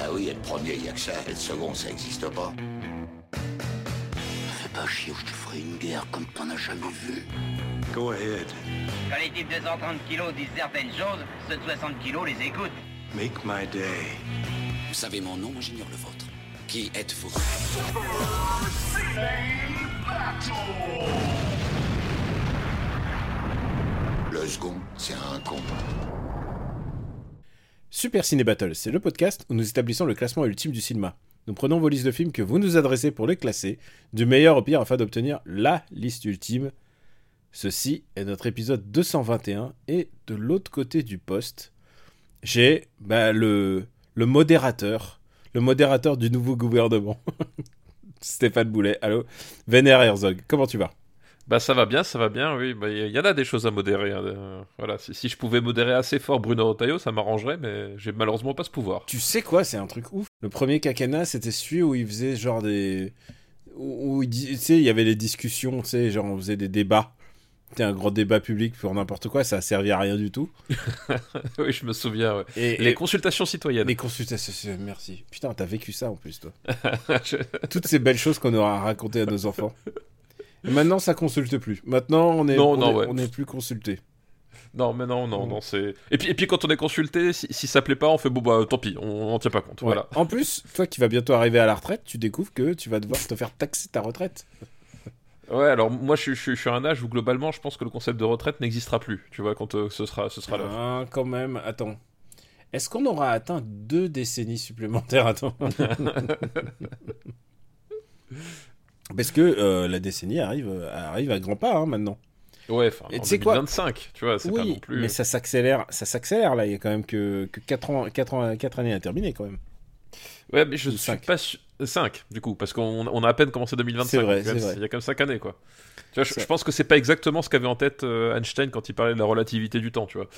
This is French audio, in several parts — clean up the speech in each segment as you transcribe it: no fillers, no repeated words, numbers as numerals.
Ah oui, et le premier, il y a que ça, et le second, ça existe pas. Fais pas chier ou je te ferai une guerre comme t'en as jamais vu. Go ahead. Quand les types de 130 kilos disent certaines choses, ceux de 60 kilos les écoutent. Make my day. Vous savez mon nom, j'ignore le vôtre. Qui êtes-vous? Le second, c'est un con. Super Ciné Battle, c'est le podcast où nous établissons le classement ultime du cinéma. Nous prenons vos listes de films que vous nous adressez pour les classer, du meilleur au pire afin d'obtenir LA liste ultime. Ceci est notre épisode 221 et de l'autre côté du poste, j'ai le modérateur du nouveau gouvernement, Stéphane Boulet. Allô, Werner Herzog, comment tu vas ? Bah ça va bien, oui. Il y en a des choses à modérer. Voilà, si je pouvais modérer assez fort Bruno Retailleau, ça m'arrangerait, mais j'ai malheureusement pas ce pouvoir. Tu sais quoi, c'est un truc ouf. Le premier quinquennat, c'était celui où il faisait genre des... Où tu sais, il y avait des discussions, tu sais, genre on faisait des débats. C'était un grand débat public pour n'importe quoi, ça a servi à rien du tout. Oui, je me souviens, ouais. Les consultations citoyennes. Les consultations, merci. Putain, t'as vécu ça en plus, toi. Toutes ces belles choses qu'on aura racontées à nos enfants. Et maintenant, ça consulte plus. Maintenant, on est plus consulté. Non, mais non, c'est... Et puis quand on est consulté, si ça plaît pas, on fait bon bah tant pis, on tient pas compte, ouais. Voilà. En plus, toi qui vas bientôt arriver à la retraite, tu découvres que tu vas devoir te faire taxer ta retraite. Ouais, alors moi je suis à un âge où globalement je pense que le concept de retraite n'existera plus, tu vois, quand ce sera l'heure. Ah, quand même, attends. Est-ce qu'on aura atteint 2 décennies supplémentaires? Attends. Parce que la décennie arrive à grands pas hein, maintenant. Ouais, enfin en 2025, tu vois, c'est pas non plus... mais ça s'accélère là, il y a quand même que 4 années à terminer quand même. Ouais, mais je suis pas sûr... 5, du coup, parce qu'on a à peine commencé 2025. C'est vrai. Il y a quand même 5 années, quoi. Tu vois, je pense que c'est pas exactement ce qu'avait en tête Einstein quand il parlait de la relativité du temps, tu vois.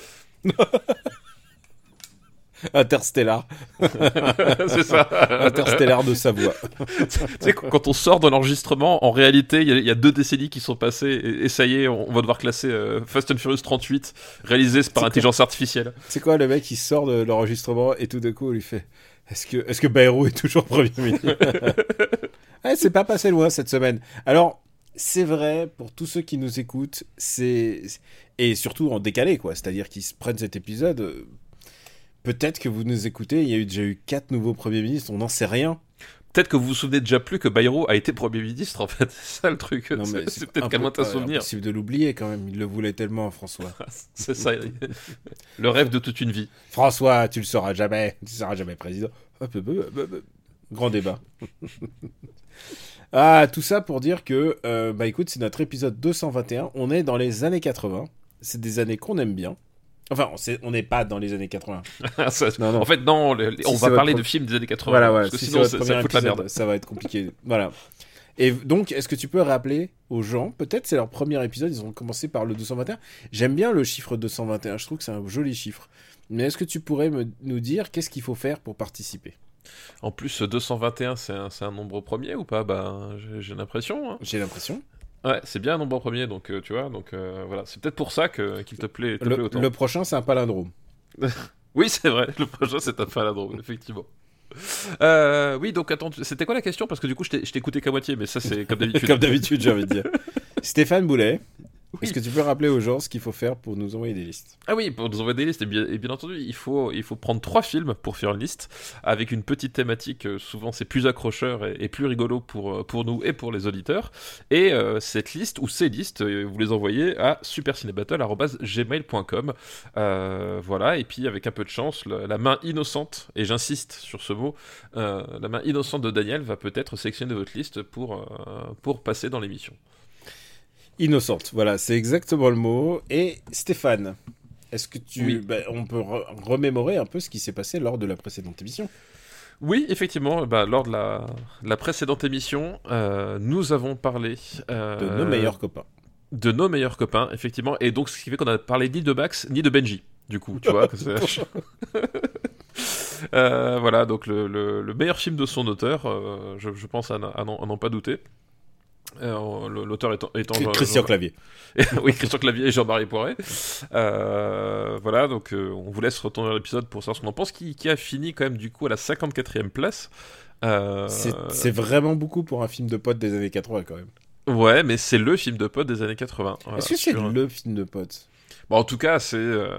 Interstellar. C'est ça. Interstellar de Savoie. Tu sais, quand on sort de l'enregistrement, en réalité, il y a 2 décennies qui sont passées, et ça y est, on va devoir classer Fast and Furious 38, réalisé par intelligence artificielle. C'est quoi, le mec, il sort de l'enregistrement, et tout d'un coup, on lui fait... Est-ce que Bayrou est toujours Premier ministre? Ouais, c'est pas passé loin cette semaine. Alors, c'est vrai, pour tous ceux qui nous écoutent, et surtout en décalé, quoi. C'est-à-dire qu'ils se prennent cet épisode... Peut-être que vous nous écoutez, il y a déjà eu 4 nouveaux premiers ministres, on n'en sait rien. Peut-être que vous vous souvenez déjà plus que Bayrou a été Premier ministre, en fait. C'est ça le truc. Non, mais c'est peut-être qu'à moins de souvenir. C'est impossible de l'oublier quand même, il le voulait tellement, François. C'est ça, le rêve de toute une vie. François, tu seras jamais président. Hop. Grand débat. Ah, tout ça pour dire que, écoute, c'est notre épisode 221, on est dans les années 80, c'est des années qu'on aime bien. Enfin, on n'est pas dans les années 80. Non. En fait, non, on va parler de films des années 80. Voilà, parce que si sinon, ça fout la merde. Ça va être compliqué. Voilà. Et donc, est-ce que tu peux rappeler aux gens, peut-être c'est leur premier épisode, ils ont commencé par le 221. J'aime bien le chiffre 221, je trouve que c'est un joli chiffre. Mais est-ce que tu pourrais nous dire qu'est-ce qu'il faut faire pour participer ? En plus, 221, c'est un nombre premier ou pas ? J'ai l'impression. Hein. J'ai l'impression. Ouais, c'est bien un nombre premier, donc tu vois, voilà, c'est peut-être pour ça qu'il te plaît autant. Le prochain, c'est un palindrome. Oui, c'est vrai, le prochain, c'est un palindrome, effectivement. Oui, donc attends, c'était quoi la question ? Parce que du coup, je t'ai écouté qu'à moitié, mais ça, c'est comme d'habitude. Comme d'habitude, j'ai envie de dire. Stéphane Boulet. Oui. Est-ce que tu peux rappeler aux gens ce qu'il faut faire pour nous envoyer des listes ? Ah oui, pour nous envoyer des listes, et bien entendu, il faut prendre 3 films pour faire une liste, avec une petite thématique, souvent c'est plus accrocheur et plus rigolo pour nous et pour les auditeurs, et cette liste, ou ces listes, vous les envoyez à supercinébattle@gmail.com, voilà, et puis avec un peu de chance, la main innocente, et j'insiste sur ce mot, la main innocente de Daniel va peut-être sélectionner votre liste pour passer dans l'émission. Innocente, voilà, c'est exactement le mot. Et Stéphane, est-ce que on peut remémorer un peu ce qui s'est passé lors de la précédente émission ? Oui, effectivement, lors de la précédente émission, nous avons parlé... de nos meilleurs copains. De nos meilleurs copains, effectivement. Et donc, ce qui fait qu'on a parlé ni de Max, ni de Benji, du coup, tu vois. Voilà, donc le meilleur film de son auteur, je pense à n'en pas douter. L'auteur étant Christian Clavier. Oui, Christian Clavier et Jean-Marie Poiret. Voilà, donc on vous laisse retourner l'épisode pour savoir ce qu'on en pense, qui a fini quand même du coup à la 54e place. C'est vraiment beaucoup pour un film de potes des années 80 quand même. Ouais, mais c'est le film de potes des années 80. Voilà, est-ce que c'est le film de potes? Bon, en tout cas, c'est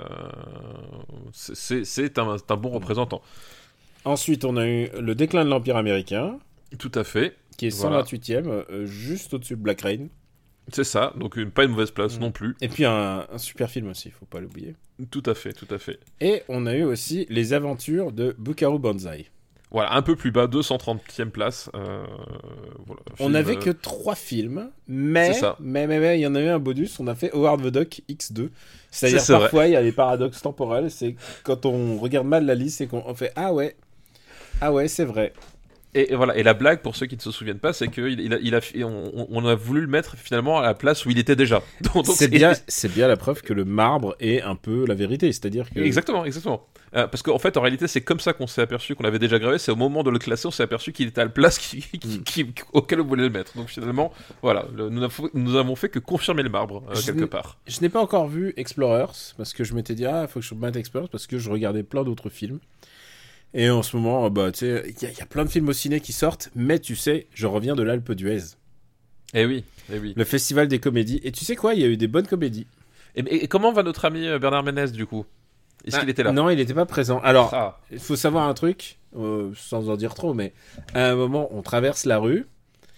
un bon représentant. Ensuite, on a eu le déclin de l'Empire américain. Tout à fait. Qui est 128e, juste au-dessus de Black Rain. C'est ça, donc pas une mauvaise place non plus. Et puis un super film aussi, faut pas l'oublier. Tout à fait, tout à fait. Et on a eu aussi Les Aventures de Buckaroo Banzai. Voilà, un peu plus bas, 230e place. Voilà, on n'avait que 3 films, mais il y en a eu un bonus, on a fait Howard the Duck X2. C'est-à-dire parfois, il y a les paradoxes temporels, c'est quand on regarde mal la liste et qu'on fait « Ah ouais, c'est vrai ». Et voilà, et la blague, pour ceux qui ne se souviennent pas, c'est qu'on a voulu le mettre finalement à la place où il était déjà. Donc, c'est bien la preuve que le marbre est un peu la vérité, c'est-à-dire que... Exactement. Parce qu'en fait, en réalité, c'est comme ça qu'on s'est aperçu qu'on l'avait déjà gravé, c'est au moment de le classer, on s'est aperçu qu'il était à la place auquel on voulait le mettre. Donc finalement, voilà, nous avons fait que confirmer le marbre, quelque part. Je n'ai pas encore vu Explorers, parce que je m'étais dit, il faut que je mette Explorers, parce que je regardais plein d'autres films. Et en ce moment, tu sais, il y a plein de films au ciné qui sortent, mais tu sais, je reviens de l'Alpe d'Huez. Eh oui. Le festival des comédies. Et tu sais quoi, il y a eu des bonnes comédies. Et comment va notre ami Bernard Ménez, du coup? Est-ce qu'il était là? Non, il n'était pas présent. Alors, il faut savoir un truc, sans en dire trop, mais à un moment, on traverse la rue,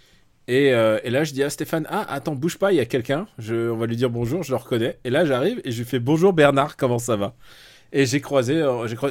et là, je dis à Stéphane, attends, bouge pas, il y a quelqu'un, on va lui dire bonjour, je le reconnais. Et là, j'arrive, et je lui fais bonjour Bernard, comment ça va? Et j'ai croisé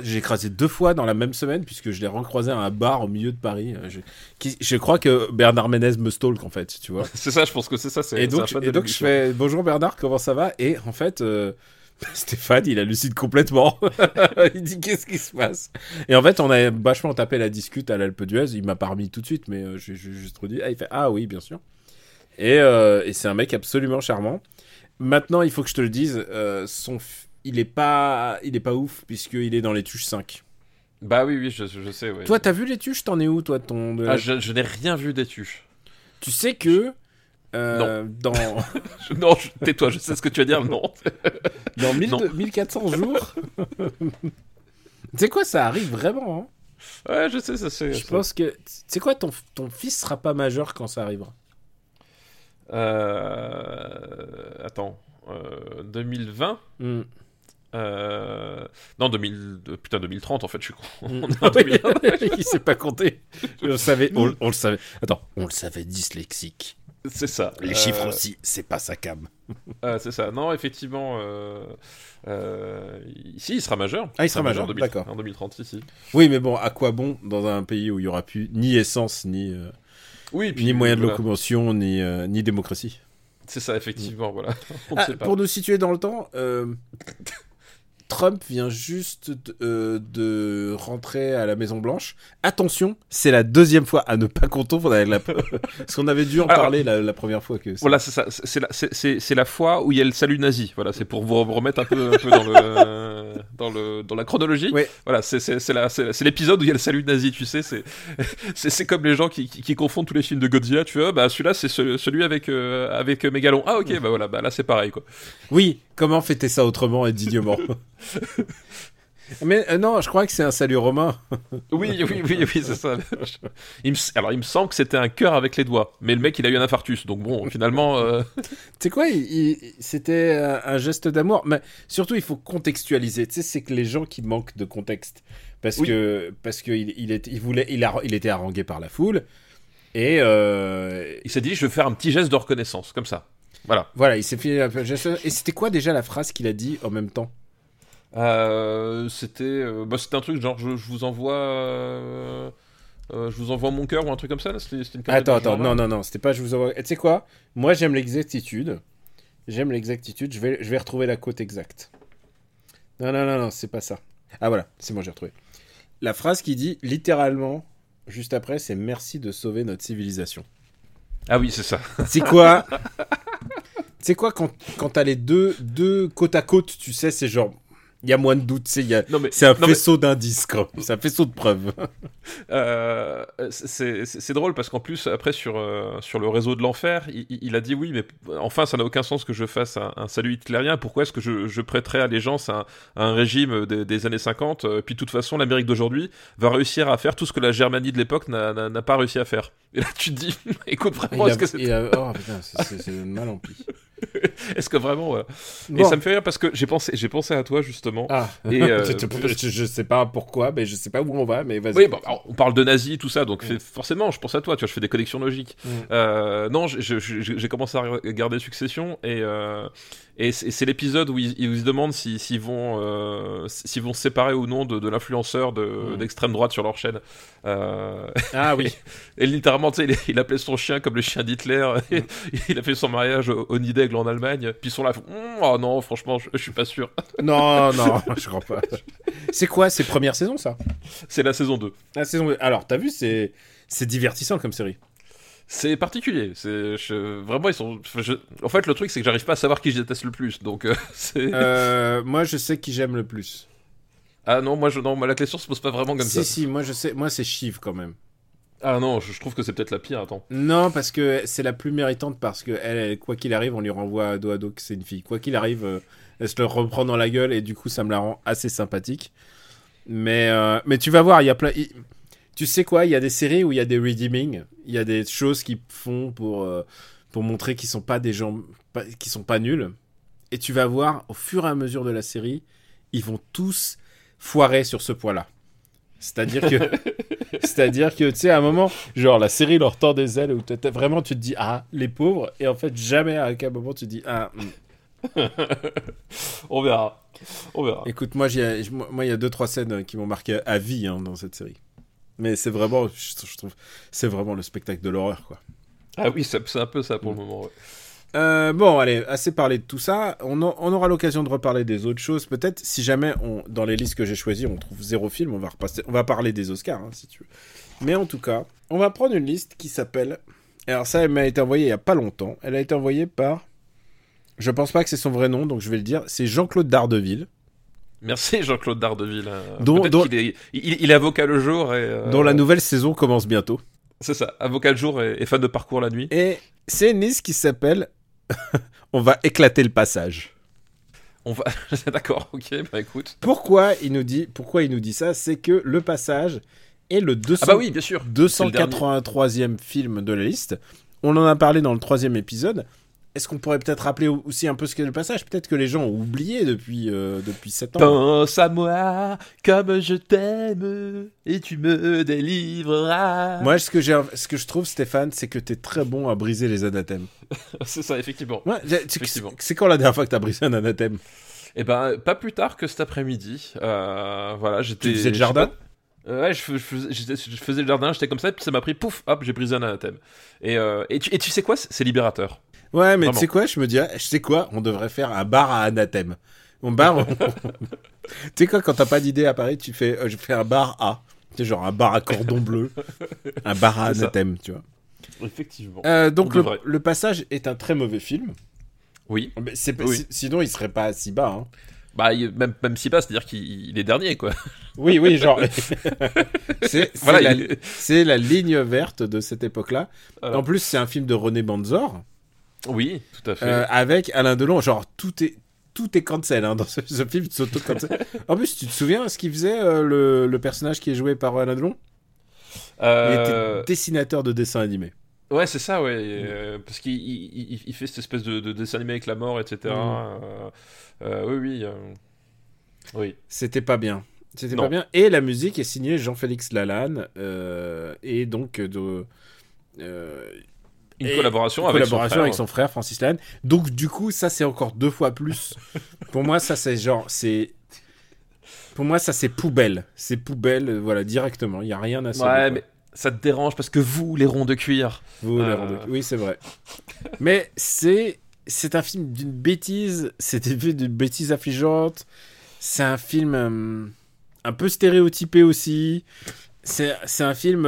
2 fois dans la même semaine, puisque je l'ai recroisé à un bar au milieu de Paris. Je crois que Bernard Ménez me stalk, en fait, tu vois. C'est ça, je pense que c'est ça. Et donc je fais bonjour Bernard, comment ça va? Et en fait, Stéphane, il hallucine complètement. Il dit qu'est-ce qui se passe? Et en fait, on a vachement tapé la discute à l'Alpe d'Huez. Il m'a pas remis tout de suite, mais j'ai juste redit. Il fait oui, bien sûr. Et c'est un mec absolument charmant. Maintenant, il faut que je te le dise, il est pas ouf, puisqu'il est dans les Tuches 5. Bah oui, je sais. Ouais. Toi, t'as vu les Tuches? T'en es où, toi, je n'ai rien vu des Tuches. Tu sais que... non. Non, tais-toi, je sais ce que tu vas dire, non. Dans 1400 jours. Tu sais quoi, ça arrive vraiment, hein. Ouais, je sais, ça c'est... Je pense que... Tu sais quoi, ton fils sera pas majeur quand ça arrivera. Attends... 2020 Non, 2030 en fait, je suis con. Il sait pas compter. On le savait. Attends, on le savait dyslexique. C'est ça. Les chiffres aussi, c'est pas sa cam. C'est ça. Non, effectivement, ici il sera majeur. Il sera majeur, d'accord. En 2030, ici. Oui, mais bon, à quoi bon dans un pays où il y aura plus ni essence, ni moyens de locomotion, ni démocratie? C'est ça, effectivement, voilà. Pour nous situer dans le temps, Trump vient juste de rentrer à la Maison-Blanche. Attention, c'est la 2e fois, à ne pas confondre avec parce qu'on avait dû en parler la première fois. Voilà, c'est ça. C'est la fois où il y a le salut nazi. Voilà, c'est pour vous remettre un peu dans la chronologie. Ouais. Voilà, c'est l'épisode où il y a le salut nazi, tu sais. C'est comme les gens qui confondent tous les films de Godzilla. Tu vois, celui-là, c'est celui avec Mégalon. Ah, ok, voilà, là, c'est pareil, quoi. Oui, comment fêter ça autrement et dignement? Mais non, je crois que c'est un salut romain. Oui, c'est ça. Alors, il me semble que c'était un cœur avec les doigts, mais le mec, il a eu un infarctus, donc bon, finalement... Tu sais quoi, c'était un geste d'amour, mais surtout, il faut contextualiser. Tu sais, c'est que les gens qui manquent de contexte, parce que il était harangué par la foule, et... Il s'est dit, je vais faire un petit geste de reconnaissance, comme ça. Voilà, il s'est fait un geste... Et c'était quoi déjà la phrase qu'il a dit en même temps? C'était un truc genre je vous envoie mon cœur ou un truc comme ça là, c'était une attends, non, c'était pas je vous envoie. Tu sais quoi, moi j'aime l'exactitude, je vais retrouver la quote exacte. Non, c'est pas ça. Ah voilà, c'est moi, j'ai retrouvé la phrase qui dit littéralement juste après, c'est merci de sauver notre civilisation. Ah oui, c'est ça. C'est quoi? C'est quoi quand t'as les deux côte à côte, tu sais, c'est genre Il y a moins de doute, Non, mais- c'est un non, mais- faisceau d'indices, quoi. C'est un faisceau de preuves. C'est drôle parce qu'en plus, après, sur le réseau de l'enfer, il a dit oui, mais enfin, ça n'a aucun sens que je fasse un salut hitlérien. Pourquoi est-ce que je prêterais allégeance à un régime des années 50 puis de toute façon, l'Amérique d'aujourd'hui va réussir à faire tout ce que la Germanie de l'époque n'a pas réussi à faire. Et là, tu te dis, écoute, vraiment, est-ce que c'est. Oh putain, c'est mal en pis. Est-ce que vraiment. Et Bon. ça me fait rire parce que j'ai pensé à toi, justement. Ah, Et, je sais pas pourquoi, mais je sais pas où on va, mais vas-y. Oui, bon, alors, on parle de nazis, tout ça, donc forcément, je pense à toi, tu vois, je fais des connexions logiques. Non, j'ai commencé à regarder Succession, et c'est l'épisode où ils se demandent s'ils vont se séparer ou non de l'influenceur d'extrême droite sur leur chaîne. Ah oui. Et littéralement, tu sais, il appelait son chien comme le chien d'Hitler, et il a fait son mariage au Nid d'Aigle en Allemagne, puis ils sont là, oh non, franchement, je suis pas sûr. Non, je crois pas. C'est quoi, c'est première saison, ça? C'est la saison 2. La saison. Alors, t'as vu, c'est divertissant comme série. C'est particulier. Vraiment, ils sont. En fait, le truc, c'est que j'arrive pas à savoir qui je déteste le plus. Donc, c'est. Moi, je sais qui j'aime le plus. Ah non, moi, la question se pose pas vraiment comme ça. Si, moi, je sais. Moi, c'est Shiv quand même. Ah non, je trouve que c'est peut-être la pire. Attends. Non, parce que c'est la plus méritante, parce que elle, quoi qu'il arrive, on lui renvoie dos à dos que c'est une fille. Quoi qu'il arrive, elle se le reprend dans la gueule, et du coup, ça me la rend assez sympathique. Mais tu vas voir, il y a plein. Tu sais quoi, il y a des séries où il y a des redeeming, il y a des choses qu'ils font pour montrer qu'ils sont pas des gens qui sont pas nuls. Et tu vas voir, au fur et à mesure de la série, ils vont tous foirer sur ce point-là. C'est-à-dire que, tu sais, à un moment, genre, la série leur tord des ailes, où vraiment, tu te dis, ah, les pauvres, et en fait, jamais à aucun moment, tu te dis, ah. On verra. Écoute, moi, il y a 2-3 scènes qui m'ont marqué à vie, hein, dans cette série. Mais c'est vraiment, je trouve, c'est vraiment le spectacle de l'horreur, quoi. Ah oui, c'est un peu ça pour le moment, ouais. Bon, allez, assez parlé de tout ça. On aura l'occasion de reparler des autres choses. Peut-être, si jamais, dans les listes que j'ai choisies, on trouve 0 film, on va parler des Oscars, hein, si tu veux. Mais en tout cas, on va prendre une liste qui s'appelle... Alors ça, elle m'a été envoyée il y a pas longtemps. Elle a été envoyée par... Je pense pas que c'est son vrai nom, donc je vais le dire. C'est Jean-Claude Dardeville. Merci Jean-Claude Dardeville. Dont il est avocat le jour et... dont la nouvelle saison commence bientôt. C'est ça, avocat le jour et fan de parcours la nuit. Et c'est une liste qui s'appelle On va éclater le passage. On va... D'accord, ok, bah écoute. Pourquoi il nous dit ça? C'est que le passage est le Ah bah oui, bien sûr. 283e film de la liste. On en a parlé dans le 3e épisode. Est-ce qu'on pourrait peut-être rappeler aussi un peu ce qu'est le passage? Peut-être que les gens ont oublié depuis 7 ans. Pense à moi comme je t'aime et tu me délivreras. Moi, ce que je trouve, Stéphane, c'est que t'es très bon à briser les anathèmes. C'est ça, effectivement. Ouais, Effectivement. C'est quand la dernière fois que t'as brisé un anathème? Eh ben, pas plus tard que cet après-midi. Voilà, j'étais. Tu faisais le jardin? Ouais, je faisais le jardin, j'étais comme ça, puis ça m'a pris, pouf, hop, j'ai brisé un anathème. Et tu sais quoi? C'est libérateur. Ouais, mais Vraiment. tu sais quoi, je me dis, on devrait faire un bar à anathème. Tu sais quoi, quand t'as pas d'idée à Paris, tu fais, je fais un bar à. Tu sais, genre un bar à cordon bleu, un bar à anathème, tu vois. Effectivement. Donc le passage est un très mauvais film. Oui. Mais Oui. Sinon, il serait pas si bas. Hein. Bah, même si pas, c'est-à-dire qu'il est dernier, quoi. Oui, genre. c'est Voilà, la ligne verte de cette époque-là. Voilà. En plus, c'est un film de René Banzor. Oui, tout à fait. Avec Alain Delon. Genre, tout est cancel hein, dans ce film, s'auto-cancel. En plus, tu te souviens ce qu'il faisait, le personnage qui est joué par Alain Delon? Il était dessinateur de dessins animés. Ouais, c'est ça, ouais. Parce qu'il fait cette espèce de dessin animé avec la mort, etc. Oui. Oui. C'était pas bien. Pas bien. Et la musique est signée Jean-Félix Lalanne. Et donc Une collaboration avec son frère Francis Lalanne. Donc du coup, ça c'est encore 2 fois plus. Pour moi, ça c'est Pour moi, ça c'est poubelle. C'est poubelle, voilà, directement. Il y a rien à sauver. Ouais, mais ça te dérange parce que vous, les ronds de cuir. Oui, c'est vrai. Mais c'est un film d'une bêtise. C'était d'une bêtise affligeante. C'est un film un peu stéréotypé aussi. C'est un film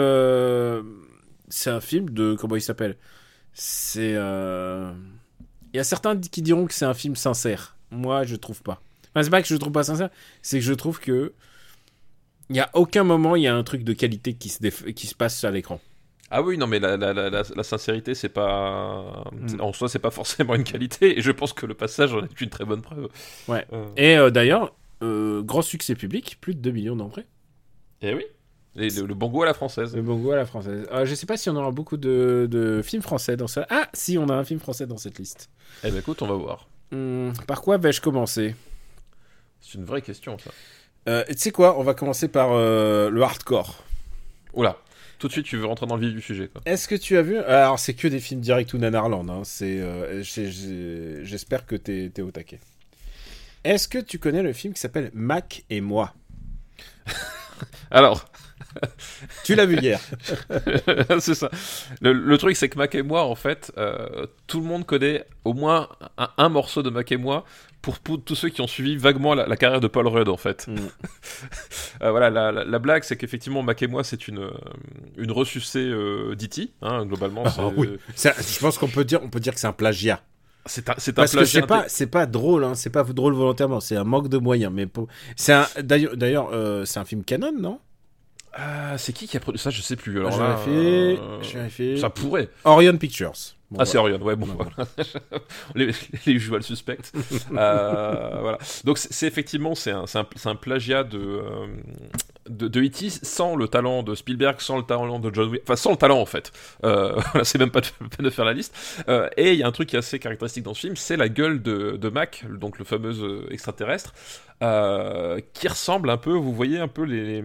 de... Comment il s'appelle? Il y a certains qui diront que c'est un film sincère. Moi, je trouve pas. Enfin, c'est pas que je le trouve pas sincère, c'est que je trouve que il y a aucun moment il y a un truc de qualité qui se passe à l'écran. Ah oui, non, mais la sincérité, c'est pas... En soi, c'est pas forcément une qualité, et je pense que le passage en est une très bonne preuve. Ouais. Et d'ailleurs, grand succès public, plus de 2 millions d'entrées. Eh oui. Et le bon goût à la française. Le bon goût à la française. Je sais pas si on aura beaucoup de films français dans ça. Ah, si, on a un film français dans cette liste. Eh ben écoute, on va voir. Par quoi vais-je commencer ? C'est une vraie question, ça. Tu sais quoi ? On va commencer par le hardcore. Oula. Tout de suite, tu veux rentrer dans le vif du sujet, quoi. Est-ce que tu as vu... Alors, c'est que des films direct ou Nanarland. Hein. J'espère que t'es au taquet. Est-ce que tu connais le film qui s'appelle Mac et moi ? Alors... Tu l'as vu hier. C'est ça. Le truc, c'est que Mac et moi, en fait, tout le monde connaît au moins un morceau de Mac et moi pour tous ceux qui ont suivi vaguement la carrière de Paul Rudd, en fait. Voilà, la blague, c'est qu'effectivement, Mac et moi, c'est une ressucée d'E.T., hein, globalement. Oui. Je pense qu'on peut dire que c'est un plagiat. C'est un Parce plagiat. que c'est pas drôle, hein, c'est pas drôle volontairement, c'est un manque de moyens. Mais d'ailleurs, c'est un film canon, non ? C'est qui a produit ça? Je sais plus. Alors je vérifie. Ça pourrait. Orion Pictures. Bon, c'est Orion, ouais, bon, voilà. les usual suspects. Voilà. Donc, c'est effectivement, c'est un plagiat de E.T. sans le talent de Spielberg, sans le talent de John Williams, enfin, sans le talent, en fait. Voilà, c'est même pas peine de faire la liste. Et il y a un truc qui est assez caractéristique dans ce film, c'est la gueule de Mac, donc le fameux extraterrestre, qui ressemble un peu, vous voyez un peu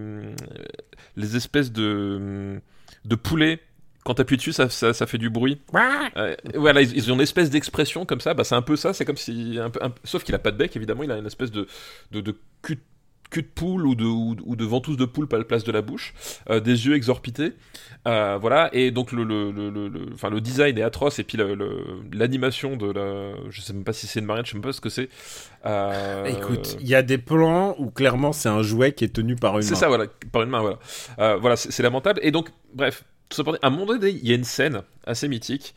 les espèces de poulets. Quand t'appuies dessus, ça fait du bruit. Voilà, ils ont une espèce d'expression comme ça. Bah, c'est un peu ça. C'est comme si, sauf qu'il a pas de bec. Évidemment, il a une espèce de cul de poule ou de ventouse de poule à la place de la bouche, des yeux exorbités. Voilà. Et donc le design est atroce. Et puis l'animation je sais même pas si c'est une marionnette. Je sais même pas ce que c'est. Écoute, il y a des plans où clairement c'est un jouet qui est tenu par une main. C'est ça, voilà, par une main. Voilà. Voilà, c'est lamentable. Et donc, bref. Tout ça pour dire, à un moment donné, il y a une scène assez mythique.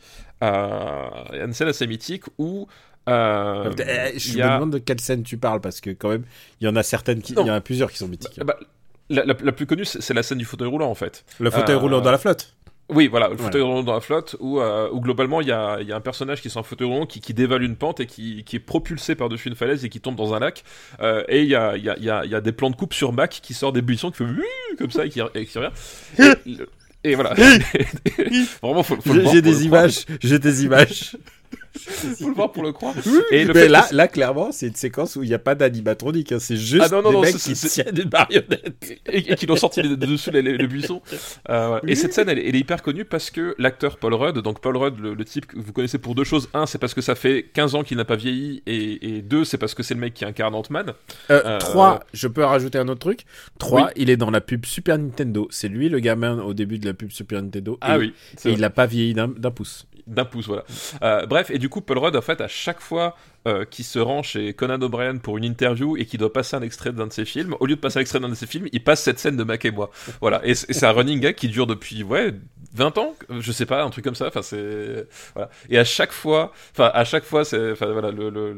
Où. Je me demande de quelle scène tu parles, parce que quand même, il y en a certaines il y en a plusieurs qui sont mythiques. La plus connue, c'est la scène du fauteuil roulant, en fait. Le fauteuil roulant dans la flotte. Oui, voilà, le fauteuil roulant dans la flotte, où globalement, il y a un personnage qui est sur un fauteuil roulant qui dévale une pente et qui est propulsé par-dessus une falaise et qui tombe dans un lac. Et il y a des plans de coupe sur Mac qui sort des buissons, qui fait comme ça et qui revient. Et voilà. Vraiment, faut j'ai des images. Faut le voir pour le croire. Et là, clairement, c'est une séquence où il n'y a pas d'animatronique. Hein. C'est juste des mecs qui tiennent une marionnette. Et qui l'ont sorti dessus le buisson. Voilà. Et cette scène, elle est hyper connue parce que l'acteur Paul Rudd, donc Paul Rudd, le type que vous connaissez pour deux choses. Un, c'est parce que ça fait 15 ans qu'il n'a pas vieilli. Et deux, c'est parce que c'est le mec qui incarne Ant-Man. 3, je peux rajouter un autre truc. 3, oui. Il est dans la pub Super Nintendo. C'est lui le gamin au début de la pub Super Nintendo. Oui. Et il n'a pas vieilli d'un pouce. Voilà. Bref, et du coup, Paul Rudd, en fait, à chaque fois qu'il se rend chez Conan O'Brien pour une interview et qu'il doit passer un extrait d'un de ses films, au lieu de passer un extrait d'un de ses films, il passe cette scène de Mac et moi. Voilà. Et c'est un running gag qui dure depuis, 20 ans, je sais pas, un truc comme ça. Enfin, c'est voilà. Et à chaque fois, c'est, voilà,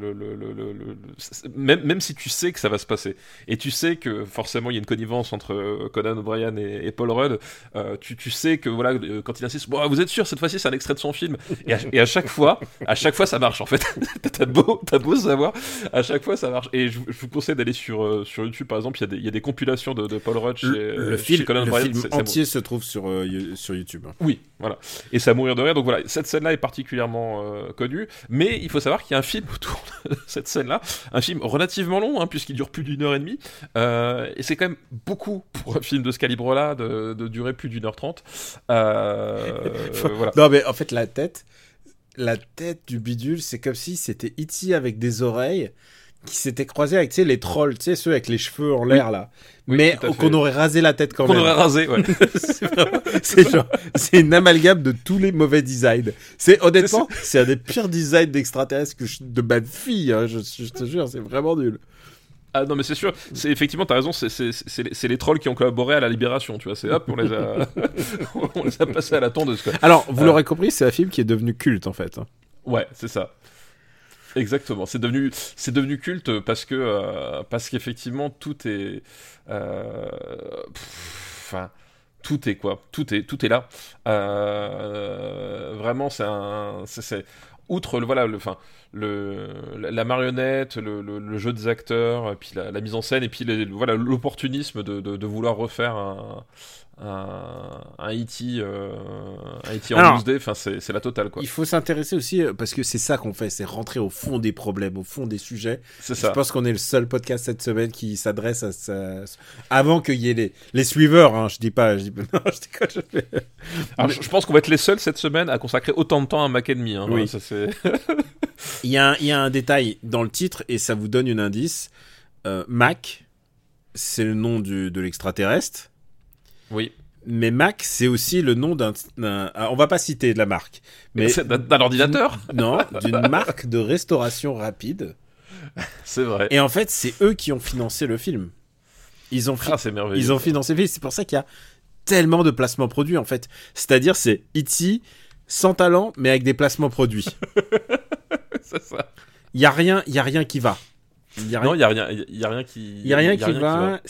même si tu sais que ça va se passer et tu sais que forcément il y a une connivence entre Conan O'Brien et Paul Rudd, tu sais que voilà, quand il insiste, bon, vous êtes sûr cette fois-ci c'est un extrait de son film, et à chaque fois ça marche en fait. T'as beau savoir, à chaque fois ça marche. Et je vous conseille d'aller sur YouTube par exemple, il y a des compilations de Paul Rudd chez Conan O'Brien. Le film entier se trouve sur YouTube. Oui, voilà. Et ça mourir de rire. Donc voilà, cette scène-là est particulièrement connue. Mais il faut savoir qu'il y a un film autour de cette scène-là. Un film relativement long, puisqu'il dure plus d'1h30. Et c'est quand même beaucoup pour un film de ce calibre-là, de durer plus d'1h30. Voilà. Non, mais en fait, la tête du bidule, c'est comme si c'était E.T. avec des oreilles qui s'étaient croisés avec, les trolls, ceux avec les cheveux en l'air, là. Oui, mais qu'on aurait rasé la tête quand même. Qu'on aurait rasé, ouais. c'est une amalgame de tous les mauvais designs. Honnêtement, c'est un des pires designs d'extraterrestres de ma vie, hein, je te jure, c'est vraiment nul. Ah non mais c'est sûr, effectivement t'as raison, c'est les trolls qui ont collaboré à la Libération, tu vois, c'est hop, on les a passés à la tondeuse, quoi. Alors, vous l'aurez compris, c'est un film qui est devenu culte, en fait. Ouais, c'est ça. Exactement, c'est devenu culte parce qu'effectivement tout est, enfin tout est quoi, tout est là. Vraiment, c'est outre la marionnette, le jeu des acteurs, puis la mise en scène, et puis l'opportunisme de vouloir refaire un E.T. En 12D, enfin c'est la totale quoi. Il faut s'intéresser aussi parce que c'est ça qu'on fait, c'est rentrer au fond des problèmes, au fond des sujets. C'est Je ça. pense qu'on est le seul podcast cette semaine qui s'adresse à ça avant qu'il y ait les suiveurs. Hein, je dis pas, non, je déconne. Alors, je pense qu'on va être les seuls cette semaine à consacrer autant de temps à Mac Enemy. Hein, Oui. Ça, c'est... Il y a un détail dans le titre et ça vous donne un indice. Mac, c'est le nom de l'extraterrestre. Oui. Mais Mac, c'est aussi le nom on va pas citer de la marque, mais C'est d'un ordinateur. non, d'une marque de restauration rapide. C'est vrai. Et en fait, c'est eux qui ont financé le film. Ils ont C'est merveilleux. Ils ont financé le film. C'est pour ça qu'il y a tellement de placements produits en fait. C'est-à-dire, c'est E.T. sans talent, mais avec des placements produits. C'est ça. Il y a rien qui va. Non, il y a rien qui va.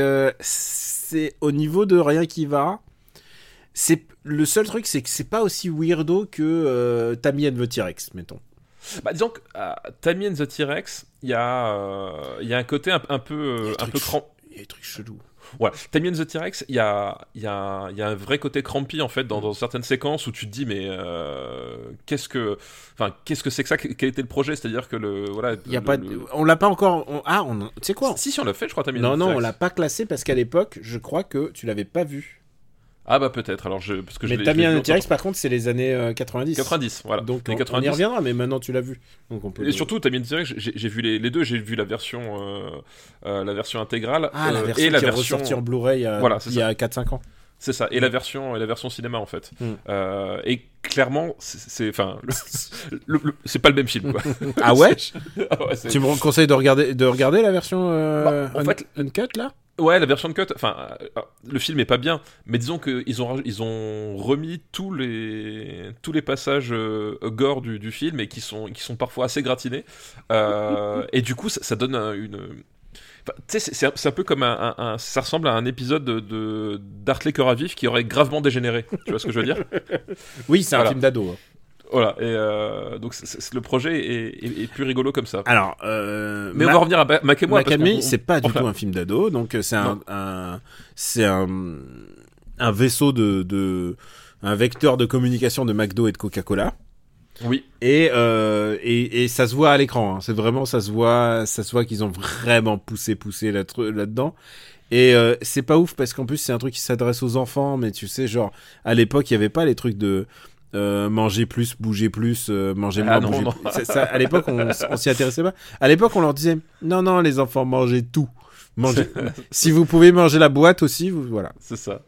C'est au niveau de rien qui va. C'est le seul truc, c'est que c'est pas aussi weirdo que Tammy and the T-Rex, mettons. Bah, disons que Tammy and the T-Rex, il y a un côté un peu cramp. Il y a des trucs chelous. Ouais, Tammy and the T-Rex, il y a un vrai côté crampy en fait dans certaines séquences où tu te dis mais qu'est-ce que c'est que ça, quel était le projet, c'est-à-dire que on l'a pas encore. Tu sais quoi? Si on l'a fait, je crois, Tammy and the T-Rex. Non, on l'a pas classé parce qu'à l'époque, je crois que tu l'avais pas vu. Ah bah peut-être. Alors parce que mais Tammy and the T-Rex, par contre, c'est les années 90. 90, voilà. Donc les 90. on y reviendra, mais maintenant tu l'as vu. Donc on peut. Et surtout, Tammy and the T-Rex, j'ai vu les deux. J'ai vu la version intégrale la version et la qui est version ressortie en Blu-ray il y a 4-5 ans. C'est ça, et la version cinéma en fait. Et clairement, c'est pas le même film quoi. Ah ouais? Ouais, tu me conseilles de regarder la version en fait, uncut là? Ouais, la version de cut, le film est pas bien, mais disons qu'ils ont remis tous les passages gore du film et qui sont parfois assez gratinés. Et du coup, ça donne tu sais, c'est un peu comme ça ressemble à un épisode d'Hartley Cœur à Vif qui aurait gravement dégénéré. Tu vois ce que je veux dire? Oui, c'est un film d'ado. Hein. Voilà, et donc le projet est plus rigolo comme ça. Alors, mais on va revenir à Mac et moi. Mac Enemy, c'est pas du tout un film d'ado, donc c'est un vaisseau un vecteur de communication de McDo et de Coca-Cola. Oui. Et ça se voit à l'écran. Hein. C'est vraiment, ça se voit qu'ils ont vraiment poussé là-dedans. Et c'est pas ouf parce qu'en plus c'est un truc qui s'adresse aux enfants, mais tu sais, genre à l'époque il y avait pas les trucs de manger plus, bouger plus, manger moins, bouger plus. Ça, à l'époque on s'y intéressait pas. À l'époque on leur disait non les enfants, mangez tout. Si vous pouvez manger la boîte aussi, voilà. C'est ça.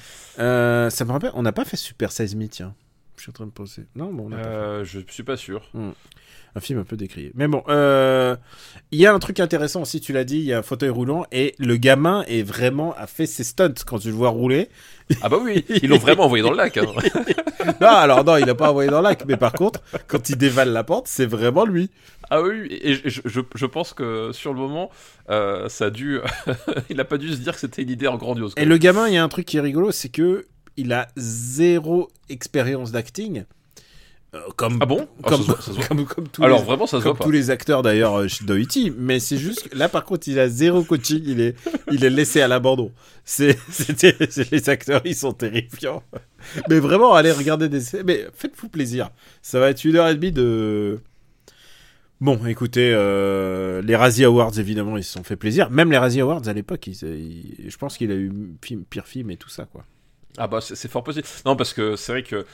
Ça me rappelle, on n'a pas fait Super Size Me, tiens. Je suis en train de penser. Non, bon, on n'a pas fait. Je suis pas sûr. Un film un peu décrié. Mais bon, il y a un truc intéressant aussi, tu l'as dit, il y a un fauteuil roulant et le gamin a fait ses stunts quand tu le vois rouler. Ah bah oui, ils l'ont vraiment envoyé dans le lac. Hein. Non, il l'a pas envoyé dans le lac, mais par contre, quand il dévale la porte, c'est vraiment lui. Ah oui, et je pense que sur le moment, ça a dû... il a pas dû se dire que c'était une idée grandiose. Et le gamin, il y a un truc qui est rigolo, c'est que il a zéro expérience d'acting. Comme, ah bon? Comme Alors vraiment ça se voit comme pas. tous les acteurs d'ailleurs de E.T. Mais c'est juste que là par contre il a zéro coaching, il est laissé à l'abandon. C'est les acteurs, ils sont terrifiants. Mais vraiment allez regarder mais faites-vous plaisir. Ça va être 1h30 de... Bon écoutez, les Razzie Awards évidemment ils se sont fait plaisir. Même les Razzie Awards à l'époque, je pense qu'il a eu pire film et tout ça quoi. Ah bah c'est fort possible. Non parce que c'est vrai que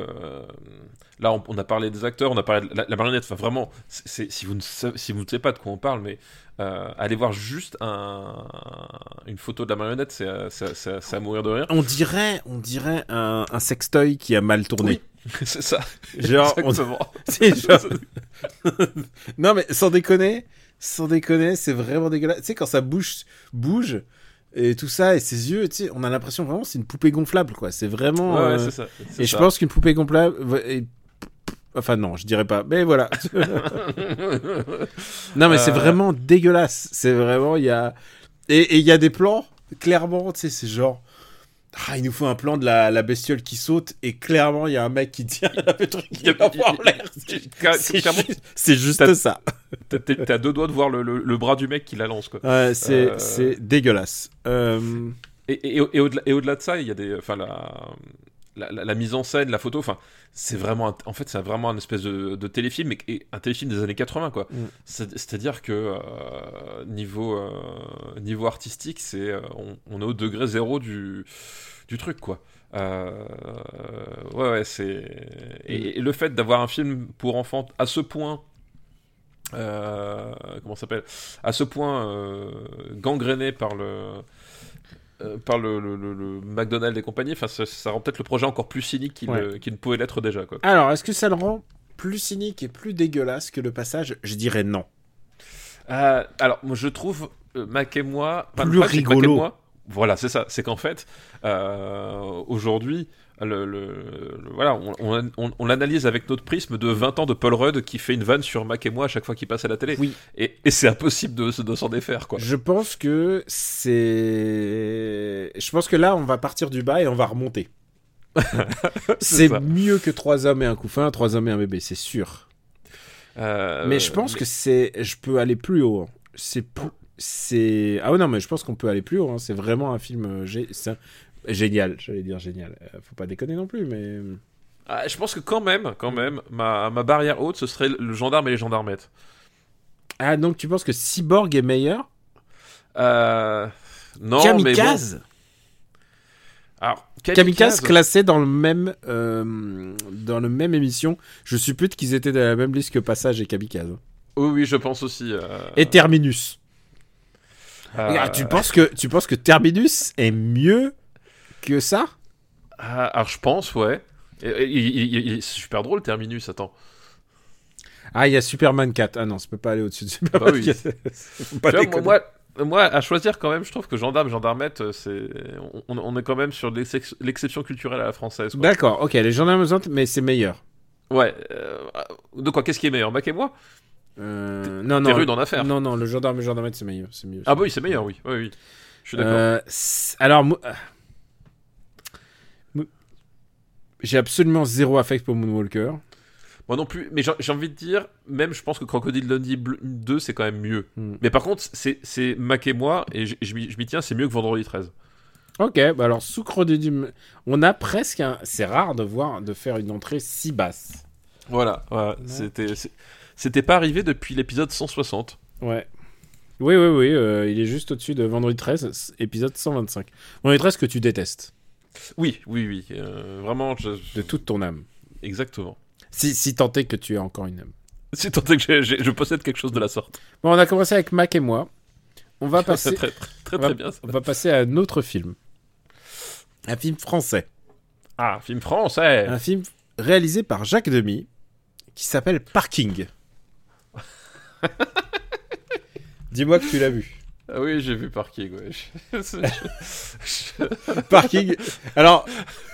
là on a parlé des acteurs, on a parlé de la marionnette. Enfin vraiment, si vous ne savez pas de quoi on parle, mais allez voir juste une photo de la marionnette, c'est à mourir de rire. On dirait un sextoy qui a mal tourné. Oui, c'est ça. Genre, c'est genre... Non mais sans déconner, c'est vraiment dégueulasse. Tu sais quand ça bouge. Et tout ça, et ses yeux, tu sais, on a l'impression vraiment c'est une poupée gonflable, quoi. C'est vraiment... Ouais, c'est ça. Et je pense qu'une poupée gonflable... Enfin non, je dirais pas, mais voilà. Non mais c'est vraiment dégueulasse. C'est vraiment, il y a... Et il y a des plans, clairement, tu sais, c'est genre... Ah, il nous faut un plan de la bestiole qui saute, et clairement, il y a un mec qui tient le truc qui envoie en l'air. C'est juste ça. T'as deux doigts de voir le bras du mec qui la lance, quoi. Ouais, c'est dégueulasse. Et au-delà de ça, il y a des... Enfin, la mise en scène, la photo, enfin, c'est vraiment c'est vraiment un espèce de téléfilm, et un téléfilm des années 80, quoi. C'est-à-dire que niveau artistique, on est au degré zéro du truc, quoi. Ouais, c'est... Et le fait d'avoir un film pour enfants à ce point... comment ça s'appelle, à ce point gangréné par le McDonald's et compagnie, enfin ça rend peut-être le projet encore plus cynique qu'il ne pouvait l'être déjà, quoi. Alors, est-ce que ça le rend plus cynique et plus dégueulasse que le passage? Je dirais non. Alors, moi je trouve Mac et moi plus rigolo. Voilà, c'est ça. C'est qu'en fait, aujourd'hui, voilà, on l'analyse avec notre prisme de 20 ans de Paul Rudd qui fait une vanne sur Mac et moi à chaque fois qu'il passe à la télé. Oui. Et c'est impossible de s'en défaire, quoi. Je pense que là, on va partir du bas et on va remonter. C'est mieux que 3 hommes et un couffin, 3 hommes et un bébé, c'est sûr. Mais je pense que je peux aller plus haut. Ah ouais, non, mais je pense qu'on peut aller plus haut. Hein. C'est vraiment un film génial. J'allais dire génial. Faut pas déconner non plus, mais... je pense que quand même, ma barrière haute, ce serait le gendarme et les gendarmettes. Ah, donc tu penses que Cyborg est meilleur? Non, Kamikaze, mais bon. Alors, Kamikaze classé dans le même émission. Je suppute qu'ils étaient dans la même liste que Passage et Kamikaze. Oui, je pense aussi. Et Terminus. Tu penses que Terminus est mieux que ça? Alors je pense, ouais. C'est super drôle, Terminus, attends. Ah, il y a Superman 4. Ah non, ça peut pas aller au-dessus de Superman. Bah oui. Moi, à choisir quand même, je trouve que gendarmette, on est quand même sur l'exception culturelle à la française, quoi. D'accord, ok, les gendarmes, mais c'est meilleur. Ouais. De quoi? Qu'est-ce qui est meilleur, Mac et moi? Non. T'es rude en affaires. Non, le gendarme et gendarmette, c'est meilleur. Ah bah oui, c'est meilleur, oui. Oui. Je suis d'accord. Alors, j'ai absolument zéro affect pour Moonwalker. Moi non plus, mais j'ai envie de dire, même je pense que Crocodile Dundee 2, c'est quand même mieux. Mais par contre, c'est Mac et moi, et je m'y tiens, c'est mieux que Vendredi 13. Ok, bah alors, sous Crocodile, on a presque c'est rare de faire une entrée si basse. Voilà. C'était pas arrivé depuis l'épisode 160. Ouais. Oui, il est juste au-dessus de Vendredi 13, épisode 125. Vendredi 13 que tu détestes. Oui. Vraiment, de toute ton âme. Exactement. Si tant est que tu as encore une âme. Si tant est que je possède quelque chose de la sorte. Bon, on a commencé avec Mac et moi. On va passer... très bien. On va passer à un autre film. Un film français. Ah, film français. Un film réalisé par Jacques Demy qui s'appelle Parking. Dis-moi que tu l'as vu. Ah oui, j'ai vu Parking, ouais. Parking. Alors,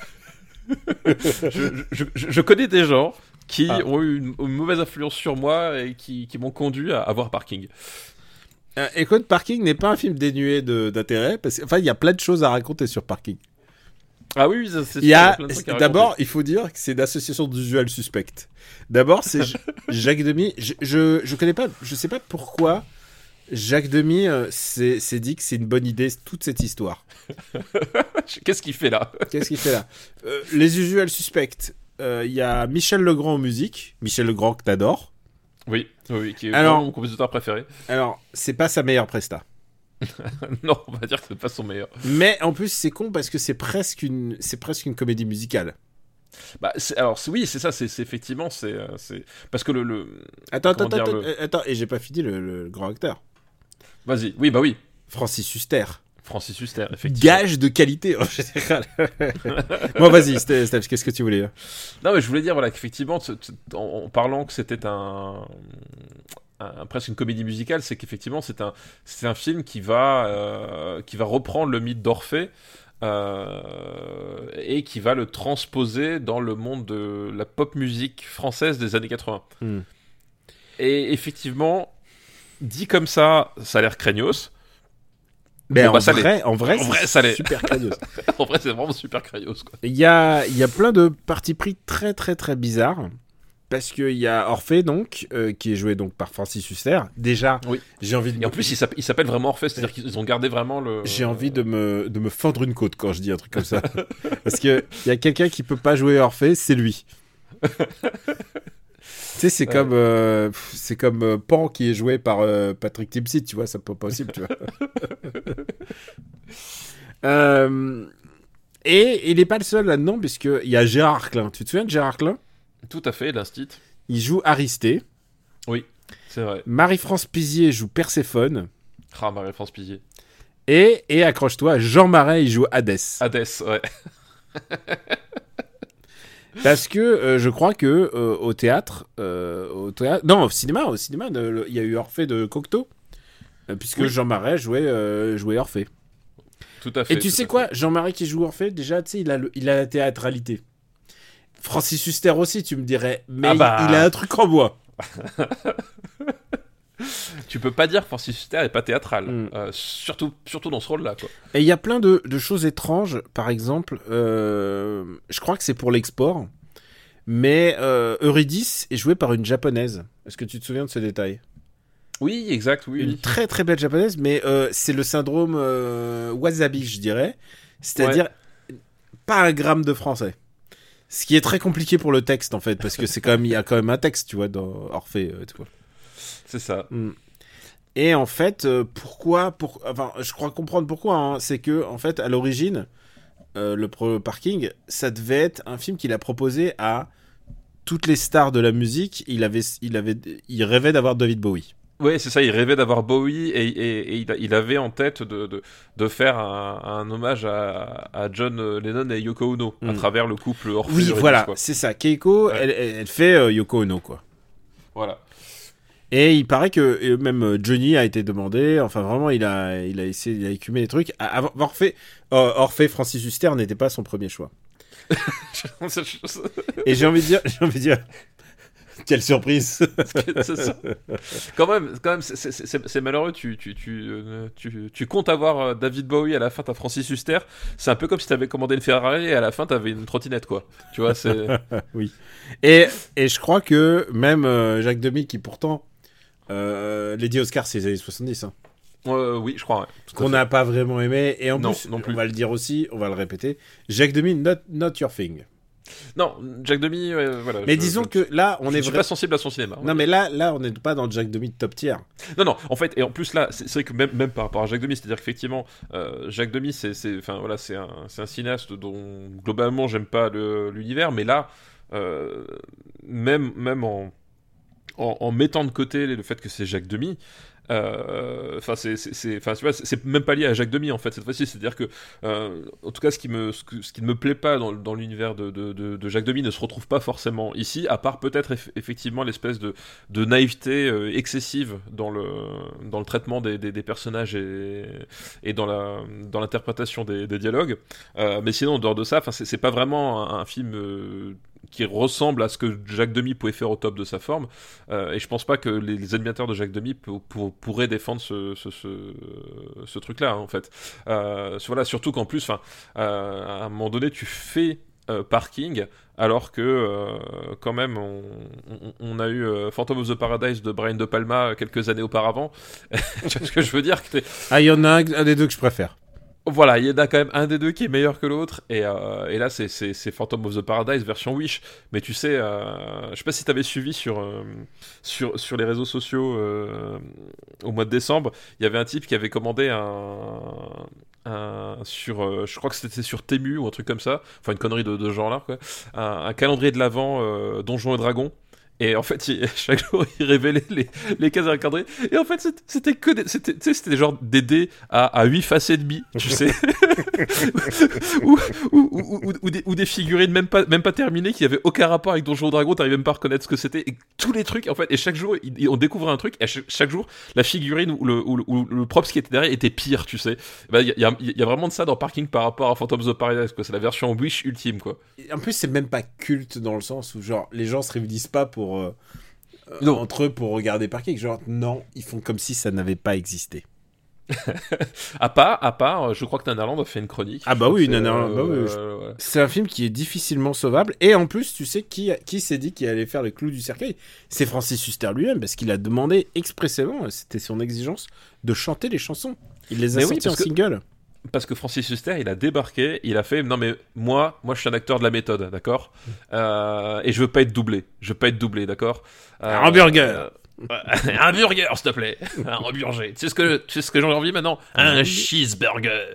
je connais des gens qui ont eu une mauvaise influence sur moi et qui m'ont conduit à voir Parking. Écoute, Parking n'est pas un film dénué d'intérêt, parce qu'il y a plein de choses à raconter sur Parking. Ah oui, c'est d'abord, il faut dire que c'est une association d'usual suspect. D'abord, c'est Jacques Demy. Je connais pas, je sais pas pourquoi Jacques Demy s'est dit que c'est une bonne idée toute cette histoire. Qu'est-ce qu'il fait là? Les usual suspects. Il y a Michel Legrand en musique. Michel Legrand que t'adores. Oui, qui est mon compositeur préféré. Alors, c'est pas sa meilleure presta. Non, on va dire que c'est pas son meilleur. Mais en plus, c'est con parce que c'est presque une comédie musicale. Bah, oui, c'est ça. C'est effectivement, c'est parce que Attends, et j'ai pas fini le grand acteur. Vas-y. Oui, bah oui. Francis Huster, effectivement. Gage de qualité en général. Bon, vas-y, Steph, qu'est-ce que tu voulais dire? Non, mais je voulais dire qu'effectivement, en parlant que c'était presque une comédie musicale, c'est qu'effectivement c'est un film qui va reprendre le mythe d'Orphée et et qui va le transposer dans le monde de la pop musique française des années 80. Et effectivement, dit comme ça a l'air craignos. Mais Bon, en vrai, ça l'est. super craignos. En vrai, c'est vraiment super craignos, quoi. Il y a plein de partis pris très très très bizarres. Parce qu'il y a Orphée, donc, qui est joué donc, par Francis Huster. Déjà, Oui. j'ai envie de... Et en plus, il s'appelle vraiment Orphée, c'est-à-dire qu'ils ont gardé vraiment le... J'ai envie de me fendre une côte quand je dis un truc comme ça. Parce qu'il y a quelqu'un qui peut pas jouer Orphée, c'est lui. Tu sais, c'est comme Pan qui est joué par Patrick Timsit, tu vois, c'est pas possible, tu vois. Et il est pas le seul là-dedans, puisqu'il y a Gérard Arclin. Tu te souviens de Gérard Arclin ? Tout à fait, l'instit. Il joue Aristée. Oui, c'est vrai. Marie-France Pizier joue Perséphone. Ah, Marie-France Pizier. Et accroche-toi, Jean Marais, il joue Hadès. Hadès, ouais. Parce que je crois que au théâtre, non, au cinéma, il y a eu Orphée de Cocteau, puisque Oui. Jean Marais jouait Orphée. Tout à fait. Et tu sais quoi, Jean Marais qui joue Orphée, déjà, tu sais, il a la théâtralité. Francis Huster aussi, tu me dirais, mais il a un truc en bois. Tu peux pas dire Francis Huster est pas théâtral, surtout dans ce rôle-là, quoi. Et il y a plein de choses étranges, par exemple, je crois que c'est pour l'export, mais Eurydice est jouée par une japonaise. Est-ce que tu te souviens de ce détail ? Oui, exact, oui. Une très très belle japonaise, mais c'est le syndrome wasabi, je dirais. C'est-à-dire pas un gramme de français. Ce qui est très compliqué pour le texte, en fait, parce que il y a quand même un texte, tu vois, dans Orphée, tu vois. C'est ça. Et en fait, enfin, je crois comprendre pourquoi, hein, c'est que, en fait, à l'origine, le Parking, ça devait être un film qu'il a proposé à toutes les stars de la musique. Il rêvait d'avoir David Bowie. Oui, c'est ça, il rêvait d'avoir Bowie et il avait en tête de faire un hommage à John Lennon et Yoko Ono à travers le couple Orphée. Oui, Eurydice, voilà, quoi. c'est ça. Keiko, elle fait Yoko Ono, quoi. Voilà. Et il paraît que même Johnny a été demandé. Enfin, vraiment, il a essayé, il a écumé les trucs. Orphée, Francis Huster n'était pas son premier choix. Et j'ai envie de dire, quelle surprise. C'est ça. Quand même, c'est malheureux. Tu comptes avoir David Bowie, à la fin t'as Francis Huster. C'est un peu comme si t'avais commandé une Ferrari et à la fin t'avais une trottinette, quoi. Tu vois, c'est. Oui. Et je crois que même Jacques Demy, qui pourtant Lady Oscar, c'est les années 70, hein. Oui, je crois. Ouais, qu'on n'a pas vraiment aimé. Et en non, plus, non plus. on va le dire aussi, on va le répéter. Jacques Demy, not your thing. Non, Jacques Demy, voilà. Mais disons que là, on est je suis pas sensible à son cinéma. Non, mais là, on n'est pas dans le Jacques Demy de top tier. Non, en fait, et en plus là, c'est vrai que même par rapport à Jacques Demy, c'est-à-dire qu'effectivement, Jacques Demy, c'est un cinéaste dont globalement j'aime pas l'univers, mais là, même en mettant de côté le fait que c'est Jacques Demy. Enfin, tu vois, c'est même pas lié à Jacques Demy en fait cette fois-ci. C'est-à-dire que, en tout cas, ce qui ne me plaît pas dans l'univers de Jacques Demy ne se retrouve pas forcément ici, à part peut-être effectivement l'espèce de naïveté excessive dans le traitement des personnages et dans l'interprétation des dialogues. Mais sinon, en dehors de ça, enfin, c'est pas vraiment un film qui ressemble à ce que Jacques Demy pouvait faire au top de sa forme, et je pense pas que les admirateurs de Jacques Demy pourraient défendre ce truc-là, hein, en fait. Voilà, surtout qu'en plus, à un moment donné, tu fais Parking, alors que quand même on a eu Phantom of the Paradise de Brian De Palma quelques années auparavant. Tu vois ce que je veux dire? Ah, il y en a un des deux que je préfère. Voilà, il y en a quand même un des deux qui est meilleur que l'autre, et là c'est Phantom of the Paradise version Wish. Mais tu sais, je sais pas si t'avais suivi sur les réseaux sociaux au mois de décembre, il y avait un type qui avait commandé je crois que c'était sur Temu ou un truc comme ça, enfin une connerie de ce genre là, quoi, un calendrier de l'Avent Donjons et Dragons. Et en fait, chaque jour, il révélait les cases à recadrer. Et en fait, c'était que c'était genre des dés à 8 faces et demi, tu sais. ou des figurines même pas terminées qui avaient aucun rapport avec Donjons et Dragons, t'arrivais même pas à reconnaître ce que c'était. Et tous les trucs, en fait, et chaque jour, on découvrait un truc, et chaque jour, la figurine ou le props qui était derrière était pire, tu sais. Il y a vraiment de ça dans Parking par rapport à Phantoms of Paradise, quoi. C'est la version Wish ultime, quoi. En plus, c'est même pas culte dans le sens où, genre, les gens se réunissent pas pour Non. entre eux pour regarder Parking. Genre, non, ils font comme si ça n'avait pas existé. À part, je crois que Nanarland a fait une chronique. Ah bah oui, C'est, Nanarland, bah oui. ouais. C'est un film qui est difficilement sauvable. Et en plus, tu sais qui s'est dit qu'il allait faire le clou du cercueil? C'est Francis Huster lui-même, parce qu'il a demandé expressément, c'était son exigence, de chanter les chansons. Il les a sorties en single. Parce que Francis Huster, il a débarqué, il a fait non mais moi je suis un acteur de la méthode, d'accord, et je veux pas être doublé, d'accord. Un hamburger. Un burger, s'il te plaît, un hamburger. Tu sais ce que j'ai envie maintenant, un cheeseburger.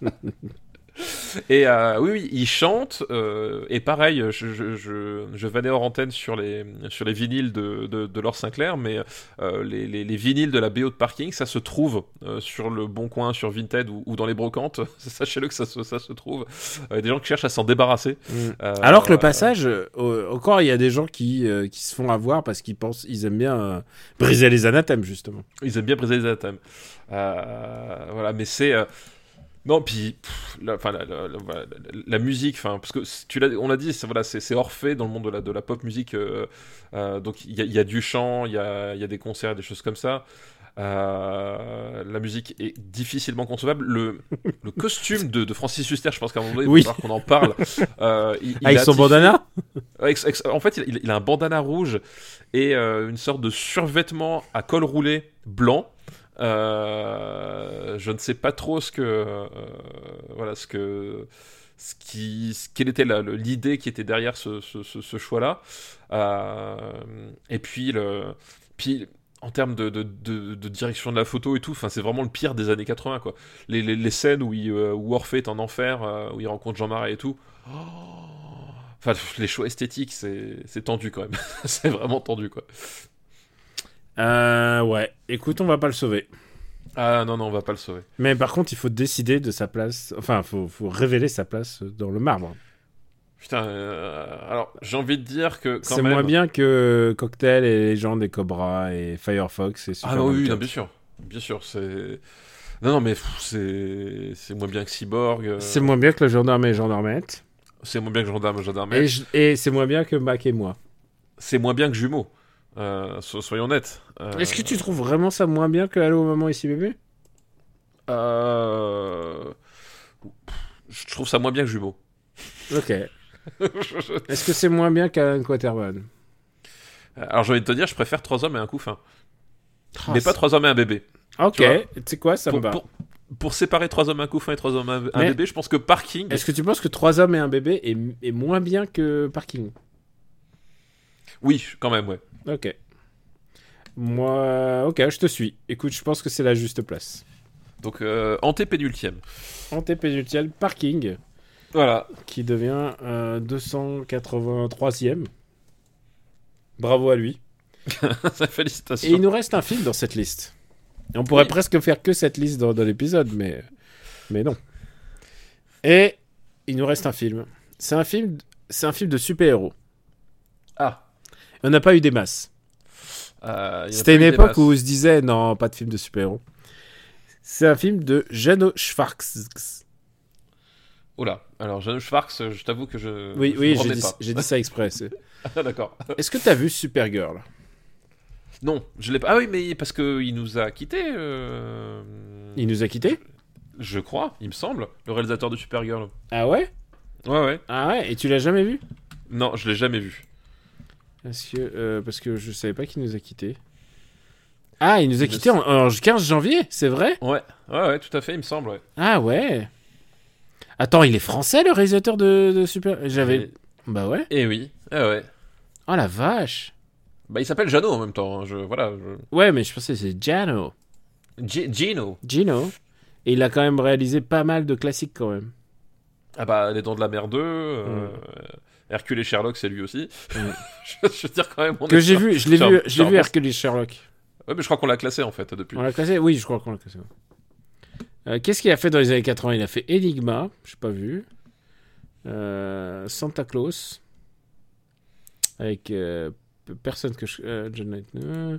Et oui, il chante. Et pareil, je vannais hors antenne sur les vinyles de Laure Sinclair, mais les vinyles de la BO de Parking, ça se trouve sur le Bon Coin, sur Vinted ou dans les brocantes. Sachez-le que ça se trouve. Des gens qui cherchent à s'en débarrasser. Alors que le passage, encore il y a des gens qui se font avoir parce qu'ils aiment bien briser les anathèmes, justement. Ils aiment bien briser les anathèmes. Voilà, mais c'est. Non, puis la musique, parce que on l'a dit, c'est Orphée dans le monde de la pop musique, donc il y a du chant, il y a des concerts, des choses comme ça. La musique est difficilement concevable. Le costume de Francis Huster, je pense qu'à un moment donné, il va falloir qu'on en parle. Avec son bandana. En fait, il a un bandana rouge et une sorte de survêtement à col roulé blanc. Je ne sais pas trop quelle était l'idée qui était derrière ce choix-là. Et puis en termes de direction de la photo et tout, c'est vraiment le pire des années 80, quoi. Les scènes où Orphée est en enfer, où il rencontre Jean Marais et tout. Les choix esthétiques, c'est tendu quand même. C'est vraiment tendu, quoi. Ouais. Écoute, on va pas le sauver. Ah non, on va pas le sauver. Mais par contre, il faut décider de sa place. Enfin, faut révéler sa place dans le marbre. Putain, alors j'ai envie de dire que c'est moins bien que Cocktail et Légende et Cobra et Firefox et Super oui, non, bien sûr, c'est. Non, mais c'est moins bien que Cyborg. C'est moins bien que le Gendarme et Gendarmette. C'est moins bien que Gendarme et Gendarmette. Et c'est moins bien que Mac et moi. C'est moins bien que Jumeaux. Soyons honnêtes. Est-ce que tu trouves vraiment ça moins bien que Allô Maman Ici Bébé? Je trouve ça moins bien que Jumeaux. Ok. Est-ce que c'est moins bien qu'Alan Quaterman? Alors j'ai envie de te dire, je préfère 3 hommes et un couffin. Mais pas 3 hommes et un bébé. Ok, tu sais quoi, ça me va. Pour séparer 3 hommes, un couffin et 3 hommes, un bébé, je pense que Parking... Est-ce que tu penses que 3 hommes et un bébé est moins bien que Parking? Oui, quand même, ouais. Ok. Moi, ok, je te suis. Écoute, je pense que c'est la juste place. Donc, antépénultième. Antépénultième, Parking. Voilà. Qui devient 283e. Bravo à lui. Félicitations. Et il nous reste un film dans cette liste. Et on pourrait presque faire que cette liste dans l'épisode, mais non. Et il nous reste un film. C'est un film de super-héros. Ah. On n'a pas eu des masses. C'était une époque où on se disait non, pas de film de super-héros. C'est un film de Janos Schwartz. Oula, alors Janos Schwartz, je t'avoue que je. Oui, j'ai dit ça exprès. Ah, d'accord. Est-ce que t'as vu Supergirl? Non, je l'ai pas. Ah oui, mais parce qu'il nous a quittés. Il nous a quittés? Je crois, il me semble, le réalisateur de Supergirl. Ah ouais? Ouais. Ah ouais, et tu l'as jamais vu? Non, je l'ai jamais vu. Parce que je savais pas qu'il nous a quittés. Ah, il nous a quittés en 15 janvier, c'est vrai? Ouais, tout à fait, il me semble, ouais. Ah ouais. Attends, il est français, le réalisateur de Super... Bah ouais. Eh oui, ouais. Oh la vache. Bah il s'appelle Jano en même temps, Ouais, mais je pensais que c'est Jano. Gino. Et il a quand même réalisé pas mal de classiques quand même. Ah bah, Les Dents de la Mer 2, Hercule et Sherlock, c'est lui aussi. Je veux dire quand même... Que j'ai vu, je l'ai vu Hercule et Sherlock. Ouais, mais je crois qu'on l'a classé en fait depuis. On l'a classé ? Oui, je crois qu'on l'a classé. Qu'est-ce qu'il a fait dans les années 80 ? Il a fait Enigma, j'ai pas vu. Santa Claus. Avec personne que je... John Knight.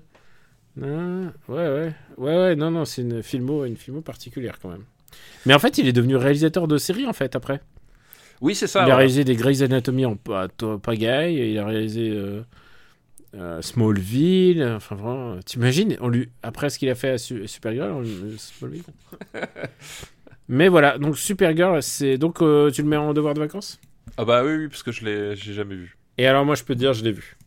Ouais, non, c'est une filmo particulière quand même. Mais en fait, il est devenu réalisateur de séries en fait après. Oui, c'est ça. Il a réalisé des Grey's Anatomy en pagaille, il a réalisé Smallville, enfin vraiment, t'imagines, après ce qu'il a fait à Supergirl, Smallville. Mais voilà, donc Supergirl, c'est donc tu le mets en devoir de vacances ? Ah bah oui, parce que j'ai jamais vu. Et alors moi je peux te dire, je l'ai vu.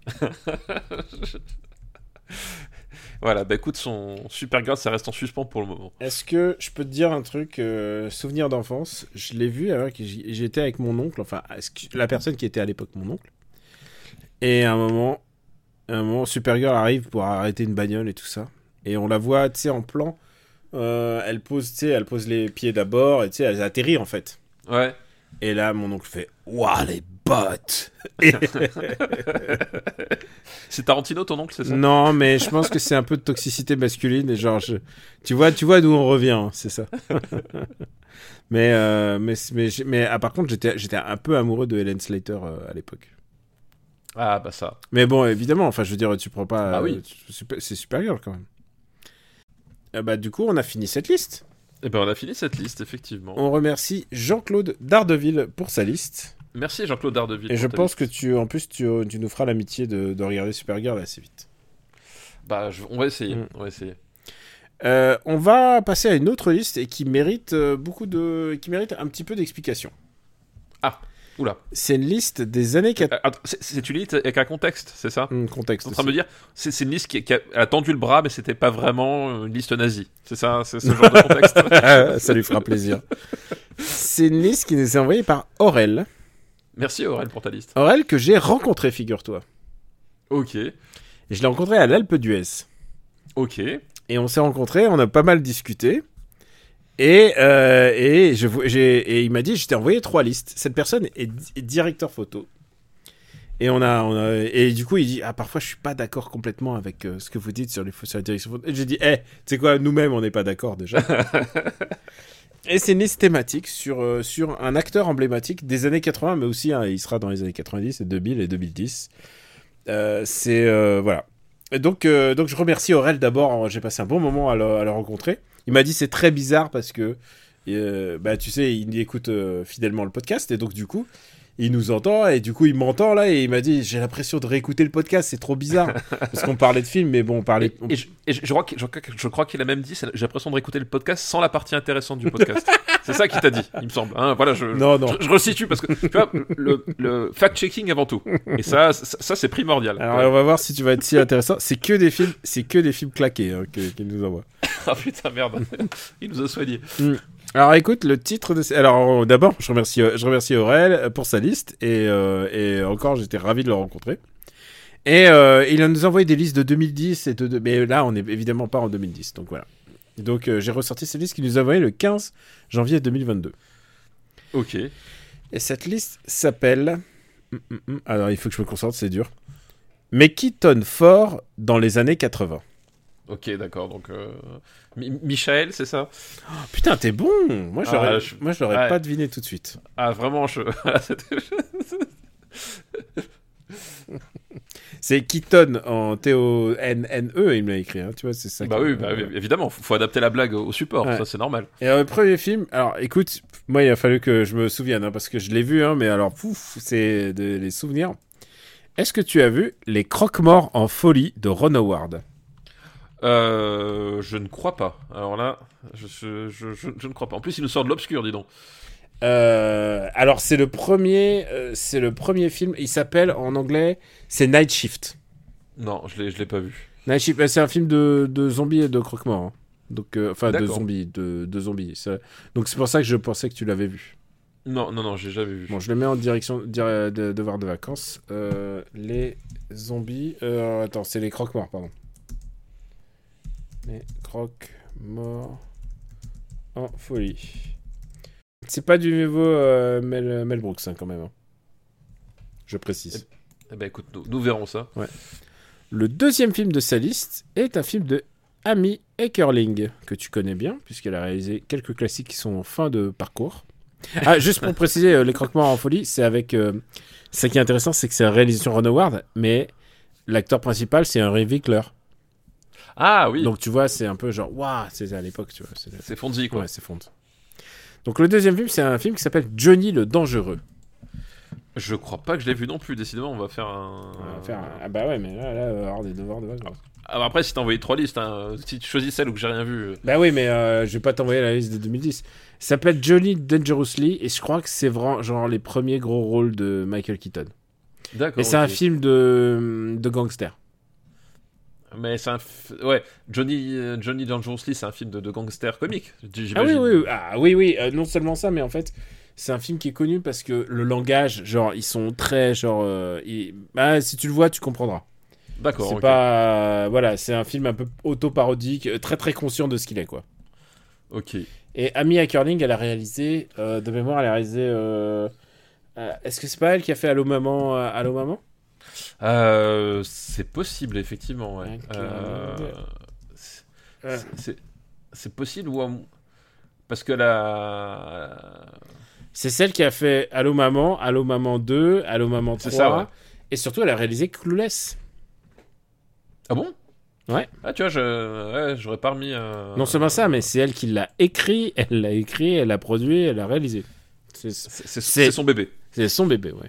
Voilà, bah écoute, son Supergirl, ça reste en suspens pour le moment. Est-ce que je peux te dire un truc, souvenir d'enfance, je l'ai vu alors que j'étais avec mon oncle, enfin la personne qui était à l'époque mon oncle. Et à un moment, Supergirl arrive pour arrêter une bagnole et tout ça. Et on la voit, tu sais, en plan. Elle pose les pieds d'abord et tu sais, elle atterrit en fait. Ouais. Et là, mon oncle fait « Waouh, les bottes !» Et... C'est Tarantino, ton oncle, c'est ça ? Non, mais je pense que c'est un peu de toxicité masculine. Et genre, tu vois d'où on revient, hein, c'est ça. mais par contre, j'étais un peu amoureux de Helen Slater à l'époque. Ah, bah ça. Mais bon, évidemment, enfin, je veux dire, tu prends pas... Bah oui. C'est Supergirl, quand même. Bah, du coup, on a fini cette liste. Eh ben, on a fini cette liste, effectivement. On remercie Jean-Claude Dardeville pour sa liste. Merci Jean-Claude Dardeville. Et je pense que tu nous feras l'amitié de regarder Supergirl assez vite. Bah, on va essayer. On va passer à une autre liste et qui mérite qui mérite un petit peu d'explication. Ah, oula. C'est une liste des années 80. C'est une liste avec un contexte, c'est ça ? Contexte. Tu es en train de me dire, c'est une liste qui a tendu le bras, mais c'était pas vraiment une liste nazie. C'est ça, c'est ce genre de contexte. Ça lui fera plaisir. C'est une liste qui nous est envoyée par Aurel. Merci Aurel pour ta liste. Aurel que j'ai rencontré, figure-toi. Ok. Et je l'ai rencontré à l'Alpe d'Huez. Ok. Et on s'est rencontrés, on a pas mal discuté. Et il m'a dit, je t'ai envoyé 3 listes. Cette personne est directeur photo. Et du coup, il dit, parfois je suis pas d'accord complètement avec ce que vous dites sur la direction photo. Et j'ai dit, tu sais quoi, nous-mêmes on n'est pas d'accord déjà. Et c'est une liste thématique sur un acteur emblématique des années 80, mais aussi il sera dans les années 90 et 2000 et 2010. Voilà. Et donc je remercie Aurel d'abord, j'ai passé un bon moment à le rencontrer. Il m'a dit c'est très bizarre parce que tu sais, il écoute fidèlement le podcast et donc du coup il nous entend et du coup il m'entend là et il m'a dit j'ai l'impression de réécouter le podcast, c'est trop bizarre parce qu'on parlait de films mais bon on parlait je crois qu'il a même dit j'ai l'impression de réécouter le podcast sans la partie intéressante du podcast. C'est ça qu'il t'a dit, il me semble. Hein, voilà, je resitue parce que tu vois le fact-checking avant tout. Et ça c'est primordial. Alors on va voir si tu vas être si intéressant. C'est que des films claqués hein, qu'il nous envoie. Ah putain merde, il nous a soignés. Alors écoute, le titre de... Alors d'abord, je remercie Aurel pour sa liste et encore j'étais ravi de le rencontrer. Et il nous a envoyé des listes de 2010 mais là on n'est évidemment pas en 2010, donc voilà. Donc j'ai ressorti cette liste qu'il nous a envoyée le 15 janvier 2022. Ok. Et cette liste s'appelle... Alors il faut que je me concentre, c'est dur. Mais qui tonne fort dans les années 80. Ok, d'accord, donc Michael, c'est ça ? Oh, putain, t'es bon. Moi, je l'aurais pas deviné tout de suite. Ah, vraiment, C'est Keaton en T-O-N-N-E, il m'a écrit, hein, tu vois, c'est ça. Bah oui, évidemment, faut adapter la blague au support, ça c'est normal. Et alors, le premier film, alors écoute, moi il a fallu que je me souvienne, hein, parce que je l'ai vu, hein, mais alors, c'est les souvenirs. Est-ce que tu as vu Les Croque-Morts en folie de Ron Howard ? Je ne crois pas. Alors là, je ne crois pas. En plus, il nous sort de l'obscur, dis donc. Alors c'est le premier film. Il s'appelle en anglais, c'est Night Shift. Non, je l'ai pas vu. Night Shift, c'est un film de zombies et de croque-morts. Hein. Donc, enfin de zombies, de zombies. Ça... Donc c'est pour ça que je pensais que tu l'avais vu. Non, j'ai jamais vu. Bon, je le mets en direction de devoir de vacances. Les zombies. Attends, c'est les croque-morts, pardon. Les croque-morts en folie. C'est pas du nouveau Mel Brooks, hein, quand même. Hein. Je précise. Eh ben écoute, nous verrons ça. Ouais. Le deuxième film de sa liste est un film de Amy Heckerling, que tu connais bien, puisqu'elle a réalisé quelques classiques qui sont en fin de parcours. Ah, juste pour préciser, Les Croque-Morts en folie, c'est avec... ce qui est intéressant, c'est que c'est une réalisation Ron Howard, mais l'acteur principal, c'est Henry Winkler. Ah oui. Donc tu vois, c'est un peu genre... Waouh, c'est à l'époque, tu vois. C'est Fonzie, quoi. Ouais, c'est Fonzie. Donc le deuxième film, c'est un film qui s'appelle Johnny le Dangereux. Je crois pas que je l'ai vu non plus, décidément, on va faire un... Ah bah ouais, mais là, on va avoir des devoirs de vacances. Alors après, si t'as envoyé 3 listes, hein, si tu choisis celle où j'ai rien vu... Bah oui, mais je vais pas t'envoyer la liste de 2010. Ça s'appelle Johnny Dangerously, et je crois que c'est vraiment genre les premiers gros rôles de Michael Keaton. D'accord. Et c'est un film de gangster. Mais c'est un... Ouais, Johnny Dangerously, c'est un film de gangster comique, j'imagine. Ah oui, non seulement ça, mais en fait... C'est un film qui est connu parce que le langage, genre, ils sont très, genre... Bah, si tu le vois, tu comprendras. D'accord, c'est okay. pas... voilà, c'est un film un peu auto-parodique, très très conscient de ce qu'il est, quoi. Ok. Et Amy Heckerling, elle a réalisé... de mémoire, elle a réalisé... est-ce que c'est pas elle qui a fait Allô Maman Allô Maman c'est possible, effectivement, ouais. C'est possible ou... Parce que la... C'est celle qui a fait Allô Maman 2, Allô Maman 3. Ça, ouais. Et surtout, elle a réalisé Clueless. Ah bon ? Ouais. Ah, tu vois, j'aurais pas remis... Non seulement ça, mais c'est elle qui l'a écrit, elle l'a produit, elle l'a réalisé. C'est son bébé. C'est son bébé, ouais.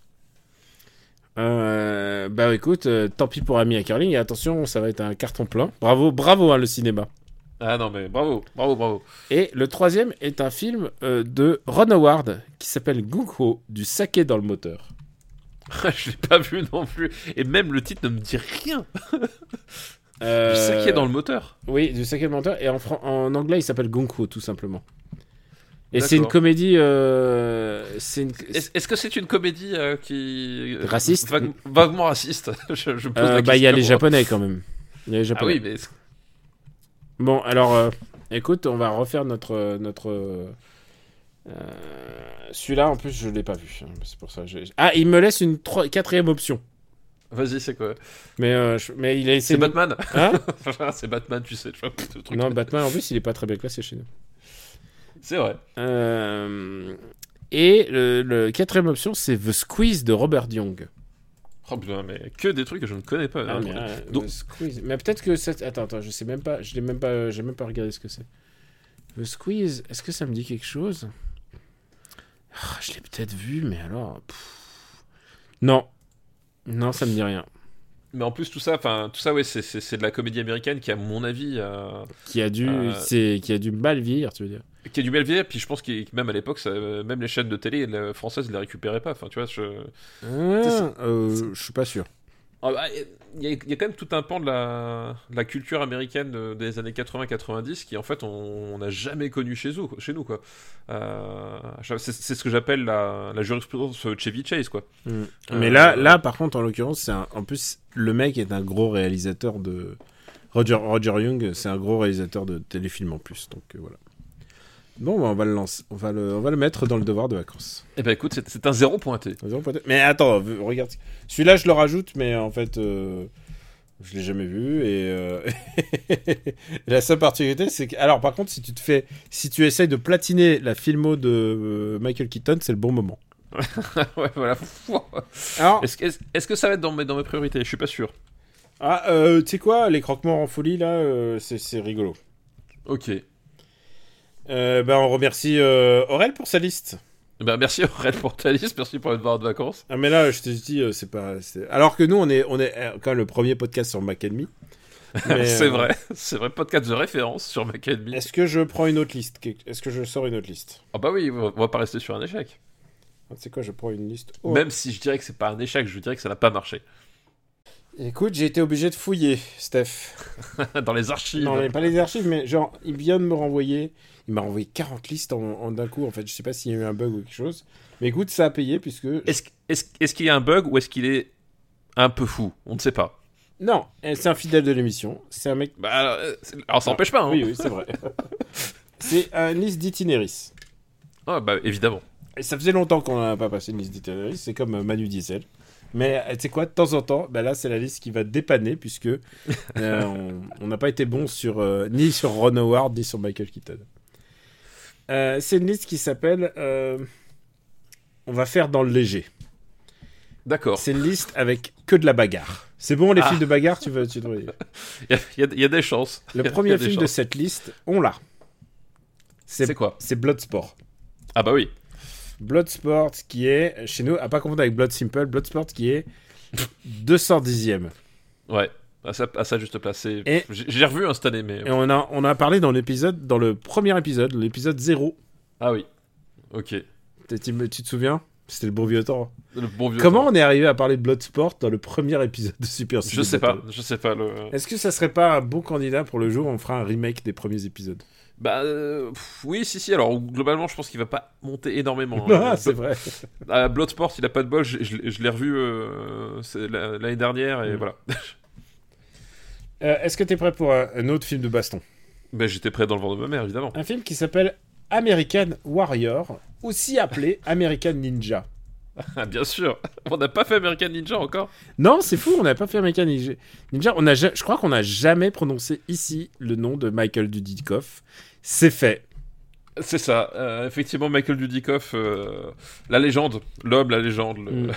Bah écoute, tant pis pour Amy Heckerling, et attention, ça va être un carton plein. Bravo, hein, le cinéma. Ah non, mais bravo. Et le troisième est un film de Ron Howard qui s'appelle Gung-Ho, du saké dans le moteur. Je l'ai pas vu non plus. Et même le titre ne me dit rien. Du saké dans le moteur. Oui, du saké dans le moteur. Et en anglais, il s'appelle Gung-Ho, tout simplement. Et D'accord. c'est une comédie... Est-ce que c'est une comédie qui... Raciste vaguement raciste. je me pose la question. Bah, il y a les Japonais, quand même. Ah oui, mais... Bon, alors, écoute, on va refaire notre celui-là, en plus, je l'ai pas vu. C'est pour ça. Ah, il me laisse une quatrième option. Vas-y, c'est quoi ? Mais il a essayé. C'est Batman. Hein ? C'est Batman, tu sais. Le truc. Non, Batman, en plus, il est pas très bien classé chez nous. C'est vrai. Et le quatrième option, c'est The Squeeze de Robert Young. Oh putain, mais que des trucs que je ne connais pas. Ah, The Squeeze. Mais peut-être que c'est... Attends, je sais même pas. J'ai même pas regardé ce que c'est. The Squeeze, est-ce que ça me dit quelque chose ? Je l'ai peut-être vu, mais alors... Non, ça me dit rien. Mais en plus, tout ça, ouais, c'est de la comédie américaine qui, à mon avis... qui a dû mal vieillir, tu veux dire. Qui a du mal vieillir, puis je pense que même à l'époque, même les chaînes de télé françaises ne les récupéraient pas. Enfin, tu vois, je suis pas sûr. Il y a quand même tout un pan de la culture américaine des années 80-90 qui, en fait, on n'a jamais connu chez nous, quoi. C'est ce que j'appelle la jurisprudence Chevy Chase, quoi. Mais là, par contre, en l'occurrence, en plus, le mec est un gros réalisateur de... Roger Young, c'est un gros réalisateur de téléfilms en plus, donc voilà. Bon, bah, on va le lancer. On va le mettre dans le devoir de vacances. Eh ben écoute, c'est un 0 pointé. Mais attends, regarde. Celui-là, je le rajoute, mais en fait, je l'ai jamais vu. Et la seule particularité, c'est que... Alors, par contre, si tu essayes de platiner la filmo de Michael Keaton, c'est le bon moment. Ouais, voilà. Alors... Est-ce que ça va être dans mes priorités ? Je suis pas sûr. Ah, tu sais quoi ? Les Croque-Morts en folie, là, c'est rigolo. Ok. On remercie Aurel pour sa liste. Merci Aurel pour ta liste, merci pour le devoir de vacances. Ah mais là je te dis c'est pas... Alors que nous on est quand même le premier podcast sur Mac Enemy. C'est vrai, podcast de référence sur Mac Enemy. Est-ce que je prends une autre liste ? Est-ce que je sors une autre liste ? Ah bah oui, on va pas rester sur un échec. C'est quoi, je prends une liste. Même si je dirais que c'est pas un échec, je dirais que ça n'a pas marché. Écoute, j'ai été obligé de fouiller, Steph. Dans les archives. Non, pas les archives, mais genre, il vient de me renvoyer... Il m'a renvoyé 40 listes en d'un coup, en fait. Je sais pas s'il y a eu un bug ou quelque chose. Mais écoute, ça a payé, puisque... Est-ce qu'il y a un bug ou est-ce qu'il est un peu fou ? On ne sait pas. Non, c'est un fidèle de l'émission. C'est un mec... Alors ça n'empêche pas, hein. Oui, c'est vrai. C'est une liste d'itinéris. Ah bah évidemment. Et ça faisait longtemps qu'on n'a pas passé une liste des terroristes, c'est comme Manu Diesel. Mais tu sais quoi, de temps en temps, bah là c'est la liste qui va dépanner puisque on n'a pas été bon ni sur Ron Howard ni sur Michael Keaton. C'est une liste qui s'appelle on va faire dans le léger. D'accord. C'est une liste avec que de la bagarre. C'est bon les films de bagarre, tu veux Il y a des chances. Le premier film de cette liste, on l'a. C'est quoi? C'est Bloodsport. Ah bah oui. Bloodsport qui est, chez nous, à pas confondre avec Blood Simple, Bloodsport qui est 210e. Ouais, à sa juste place. Et j'ai revu cette année, mais... Et on a parlé dans le premier épisode, l'épisode 0. Ah oui, ok. Tu te souviens? C'était le bon vieux temps. Le bon vieux Comment temps. on est arrivé à parler de Bloodsport dans le premier épisode de Super Ciné Je sais Battle? pas. Est-ce que ça serait pas un bon candidat pour le jour où on fera un remake des premiers épisodes? Bah oui, si. Alors globalement, je pense qu'il va pas monter énormément. Ah, c'est vrai. Bloodsport, il a pas de bol. Je l'ai revu l'année dernière et voilà. Est-ce que t'es prêt pour un autre film de baston? Ben j'étais prêt dans le ventre de ma mère, évidemment. Un film qui s'appelle American Warrior, aussi appelé American Ninja. Ah, bien sûr. On n'a pas fait American Ninja encore. Non, c'est fou, on n'a pas fait American Ninja. Je crois qu'on n'a jamais prononcé ici le nom de Michael Dudikoff. C'est fait. C'est ça. Effectivement, Michael Dudikoff, la légende, l'homme, la légende.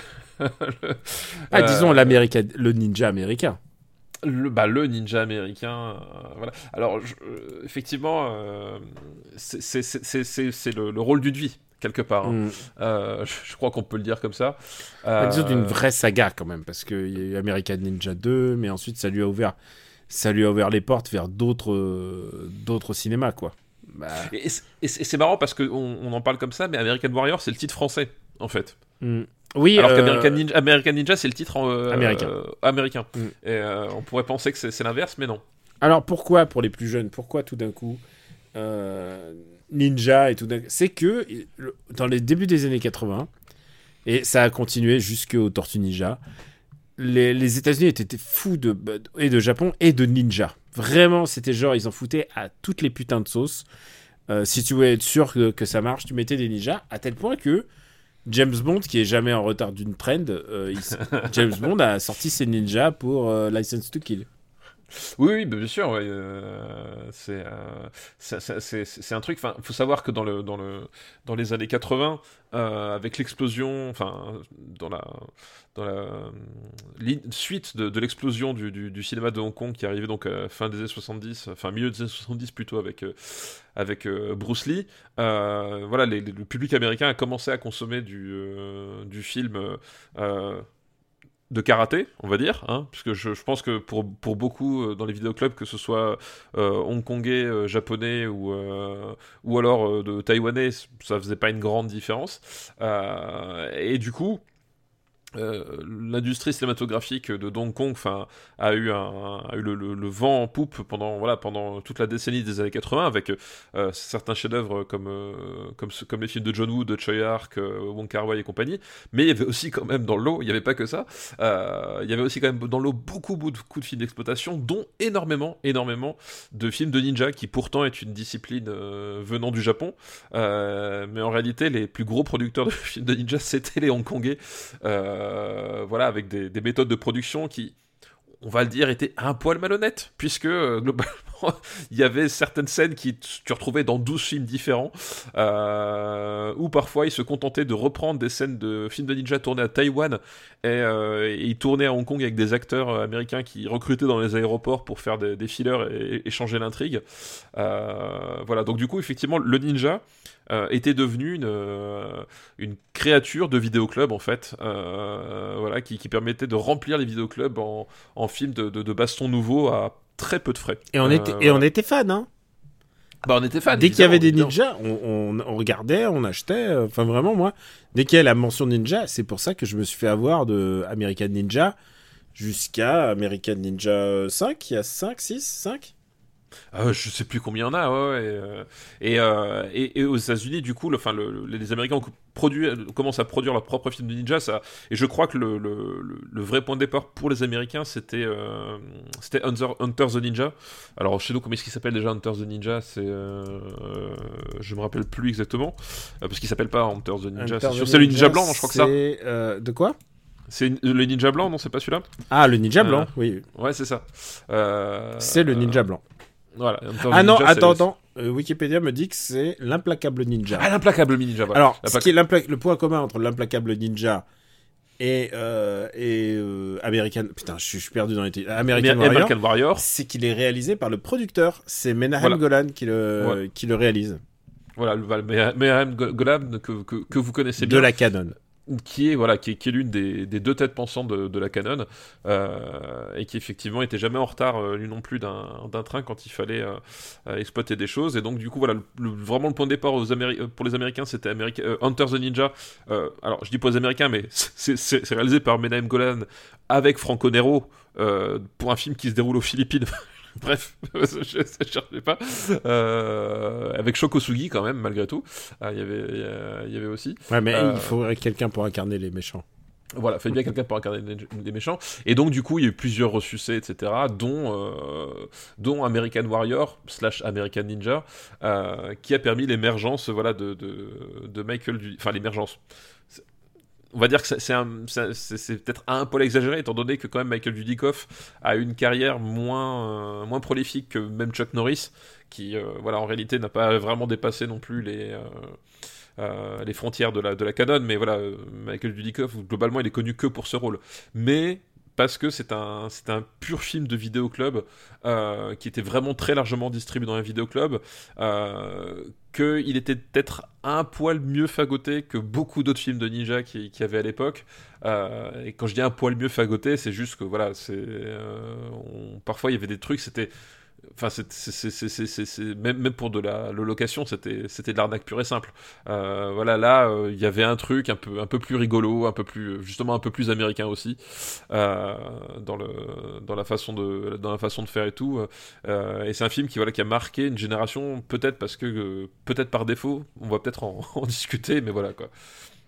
Disons le ninja américain. Le ninja américain, voilà. Alors, effectivement, c'est le rôle d'une vie, quelque part. Hein. Je crois qu'on peut le dire comme ça. Disons d'une vraie saga, quand même, parce qu'il y a eu American Ninja 2, mais ensuite, ça lui a ouvert les portes vers d'autres cinémas, quoi. Bah... Et c'est marrant, parce qu'on en parle comme ça, mais American Warrior, c'est le titre français, en fait. Oui, alors qu'American Ninja, c'est le titre américain. Et on pourrait penser que c'est l'inverse, mais non. Alors pourquoi, pour les plus jeunes, pourquoi tout d'un coup Ninja et tout d'un coup... C'est que dans les débuts des années 80, et ça a continué jusqu'aux Tortues Ninja, les États-Unis étaient fous et de Japon et de ninja. Vraiment, c'était genre, ils en foutaient à toutes les putains de sauces. Si tu voulais être sûr que ça marche, tu mettais des ninjas, à tel point que James Bond, qui est jamais en retard d'une trend, James Bond a sorti ses ninjas pour License to Kill. Oui, bien sûr. Ouais, c'est un truc. Enfin, faut savoir que dans les années 80, avec l'explosion, enfin dans la suite de l'explosion du cinéma de Hong Kong qui arrivait donc fin des années 70, enfin milieu des années 70 plutôt avec Bruce Lee, voilà, le public américain a commencé à consommer du film. De karaté, on va dire, hein, puisque je pense que pour beaucoup dans les vidéoclubs, que ce soit hongkongais, japonais ou alors de taïwanais, ça faisait pas une grande différence. Et du coup, l'industrie cinématographique de Hong Kong a eu le vent en poupe pendant toute la décennie des années 80 avec certains chefs-d'œuvre comme les films de John Woo, de Choi Ark, Wong Kar-wai et compagnie, mais il y avait aussi quand même dans le lot, il n'y avait pas que ça, il y avait aussi quand même dans le lot beaucoup de films d'exploitation, dont énormément de films de ninja, qui pourtant est une discipline venant du Japon, mais en réalité les plus gros producteurs de films de ninja c'était les Hongkongais, voilà, avec des méthodes de production qui, on va le dire, étaient un poil malhonnêtes, puisque globalement il y avait certaines scènes qui tu retrouvais dans 12 films différents, où parfois ils se contentaient de reprendre des scènes de films de ninja tournés à Taïwan et ils tournaient à Hong Kong avec des acteurs américains qui recrutaient dans les aéroports pour faire des fillers et changer l'intrigue. Voilà, donc du coup effectivement le ninja était devenu une créature de vidéoclub en fait, voilà, qui permettait de remplir les vidéoclubs en films de baston nouveaux à très peu de frais. Et on était fans, hein. Bah on était fans. Dès qu'il y avait des ninjas, on regardait, on achetait. Enfin vraiment, moi, dès qu'il y a la mention ninja, c'est pour ça que je me suis fait avoir de American Ninja jusqu'à American Ninja 5. Il y a 5, 6, 5 Je sais plus combien il y en a, et aux États-Unis, du coup, les Américains commencent à produire leur propre film de ninja, ça, et je crois que le vrai point de départ pour les Américains, c'était Hunter the Ninja. Alors chez nous, comment est-ce qu'il s'appelle déjà Hunter the Ninja? Je me rappelle plus exactement, parce qu'il s'appelle pas Hunter the Ninja. C'est le ninja blanc, je crois que ça. De quoi? C'est le ninja blanc, non? C'est pas celui-là? Ah, le ninja blanc, oui. Ouais, c'est ça. C'est le ninja blanc. Voilà. Ah non, attends. Wikipédia me dit que c'est l'implacable ninja. Ah, l'implacable ninja, voilà. Alors, ce qui est le point commun entre l'implacable ninja et American... Putain, je suis perdu dans les titres. American Warrior, c'est qu'il est réalisé par le producteur. C'est Menahem Golan qui le réalise. Voilà, Menahem Golan que vous connaissez bien. De la Canon. Qui est l'une des deux têtes pensantes de la Canon, et qui effectivement était jamais en retard lui non plus d'un train quand il fallait exploiter des choses. Et donc du coup voilà, vraiment le point de départ pour les Américains, c'était Hunter the Ninja. Alors je dis pas aux Américains, mais c'est réalisé par Menahem Golan avec Franco Nero, pour un film qui se déroule aux Philippines. Bref, je ne cherchais pas. Avec Shoko Sugi quand même, malgré tout. Il y avait aussi. Ouais, mais il faudrait quelqu'un pour incarner les méchants. Voilà, fallait bien quelqu'un pour incarner les méchants. Et donc du coup, il y a eu plusieurs ressucés, etc. Dont American Warrior / American Ninja, qui a permis l'émergence, de Michael Dudikoff. Enfin, l'émergence. On va dire que c'est peut-être un poil exagéré, étant donné que quand même Michael Dudikoff a une carrière moins prolifique que même Chuck Norris, qui en réalité n'a pas vraiment dépassé non plus les frontières de la Canon, mais voilà, Michael Dudikoff, globalement, il est connu que pour ce rôle. Mais parce que c'est un pur film de vidéoclub, qui était vraiment très largement distribué dans un vidéoclub, qu'il était peut-être un poil mieux fagoté que beaucoup d'autres films de ninja qu'il y avait à l'époque. Et quand je dis un poil mieux fagoté, c'est juste que voilà, parfois il y avait des trucs, c'était... Enfin, même pour de la location, c'était de l'arnaque pure et simple. Il y avait un truc un peu plus rigolo, un peu plus américain aussi, dans la façon de faire et tout. Et c'est un film qui a marqué une génération, peut-être parce que peut-être par défaut, on va peut-être en discuter, mais voilà quoi.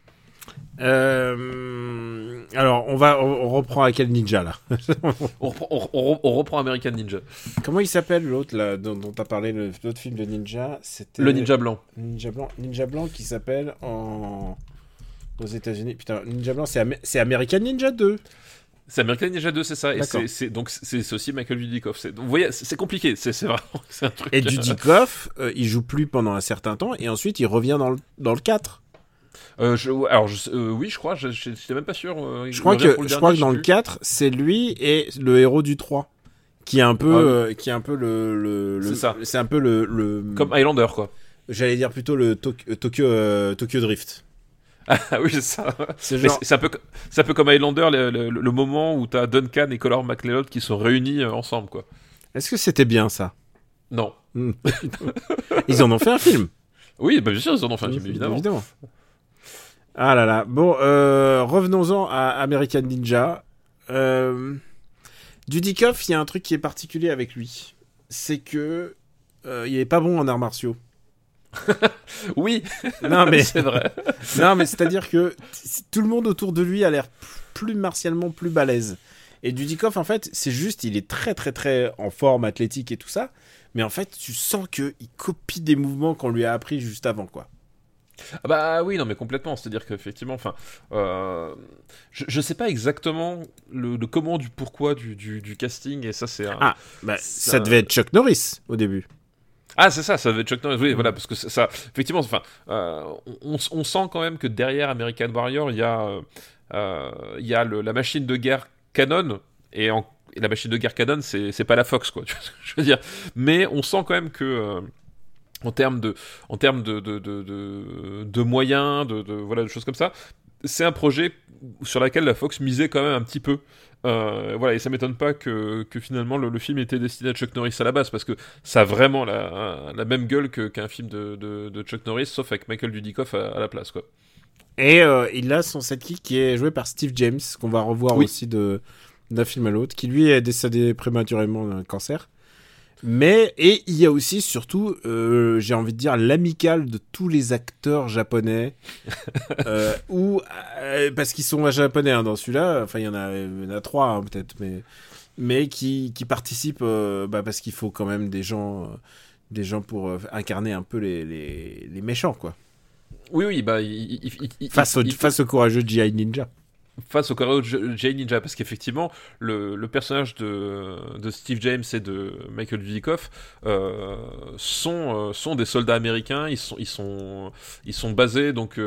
Alors, on reprend à quel ninja là? on reprend American Ninja. Comment il s'appelle l'autre là dont t'as parlé, l'autre film de ninja? C'était le Ninja Blanc. Ninja Blanc qui s'appelle aux États-Unis. Putain, Ninja Blanc, c'est American Ninja 2. C'est American Ninja 2, c'est ça. Et c'est aussi Michael Dudikoff. Vous voyez, c'est compliqué. C'est vraiment un truc. Et Dudikoff, il joue plus pendant un certain temps et ensuite il revient dans le 4. Oui, je crois, je n'étais même pas sûr. Je crois que dans le 4, c'est lui et le héros du 3 qui est un peu c'est ça. C'est un peu le comme Highlander quoi. J'allais dire plutôt le Tokyo Drift. Ah oui, c'est ça. C'est un peu comme Highlander, le moment où t'as Duncan et Color McLeod qui sont réunis ensemble quoi. Est-ce que c'était bien ça? Non. Ils en ont fait un film. Oui, bien sûr, ils en ont fait un film, évidemment. Ah là là. Bon, revenons-en à American Ninja. Dudikoff, il y a un truc qui est particulier avec lui. C'est que il est pas bon en arts martiaux. Oui, non, mais... c'est vrai. Non, mais c'est-à-dire que tout le monde autour de lui a l'air plus martialement plus balèze. Et Dudikoff, en fait, c'est juste, il est très très très en forme athlétique et tout ça. Mais en fait, tu sens qu'il copie des mouvements qu'on lui a appris juste avant, quoi. Ah bah oui, non mais complètement, c'est-à-dire qu'effectivement, je sais pas exactement le comment du pourquoi du casting, et ça c'est ça devait être Chuck Norris au début. Ah c'est ça devait être Chuck Norris, oui, voilà, parce que ça, effectivement, on sent quand même que derrière American Warrior, il y a la machine de guerre Canon, et la machine de guerre Canon, c'est pas la Fox, quoi, je veux dire, mais on sent quand même que... En termes de moyens, de choses comme ça, c'est un projet sur lequel la Fox misait quand même un petit peu. Et ça m'étonne pas que finalement le film était destiné à Chuck Norris à la base, parce que ça a vraiment la même gueule qu'un film de Chuck Norris, sauf avec Michael Dudikoff à la place, quoi. Et il a son sidekick qui est joué par Steve James, qu'on va revoir aussi d'un film à l'autre, qui lui est décédé prématurément d'un cancer. Et il y a aussi, surtout, j'ai envie de dire, l'amicale de tous les acteurs japonais. Parce qu'ils sont japonais dans celui-là. Enfin, il y en a 3, hein, peut-être. Mais qui participent parce qu'il faut quand même des gens pour incarner un peu les méchants, quoi. Oui, bah, face au courageux G.I. Ninja. Face au courageux G.I. Ninja, parce qu'effectivement, le personnage de Steve James et de Michael Dudikoff sont des soldats américains. Ils sont basés, donc...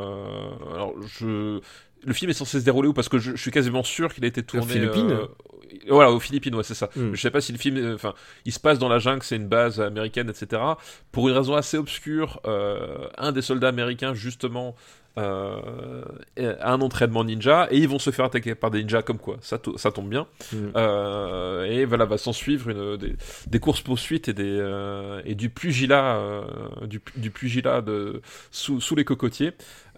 Le film est censé se dérouler où? Parce que je suis quasiment sûr qu'il a été tourné... Aux Philippines. Voilà, aux Philippines, ouais, c'est ça. Mm. Je sais pas si le film... il se passe dans la jungle, c'est une base américaine, etc. Pour une raison assez obscure, un des soldats américains, justement... un entraînement ninja, et ils vont se faire attaquer par des ninjas, comme quoi ça tombe bien. Et voilà, va s'en suivre des courses poursuites et du pugilat du pugilat sous les cocotiers,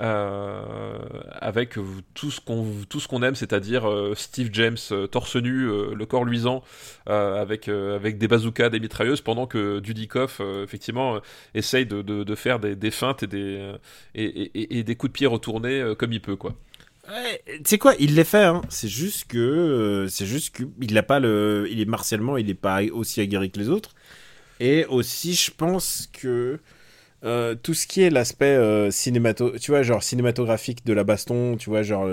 avec tout ce qu'on aime, c'est-à-dire Steve James torse nu, le corps luisant, avec des bazookas, des mitrailleuses, pendant que Dudikoff effectivement essaye de faire des feintes et des coups de pied retournés comme il peut, quoi. Ouais, tu sais quoi, il les fait, hein. C'est juste que il a pas il est martialement, il est pas aussi aguerri que les autres. Et aussi, je pense que tout ce qui est l'aspect tu vois, genre cinématographique de la baston, tu vois, genre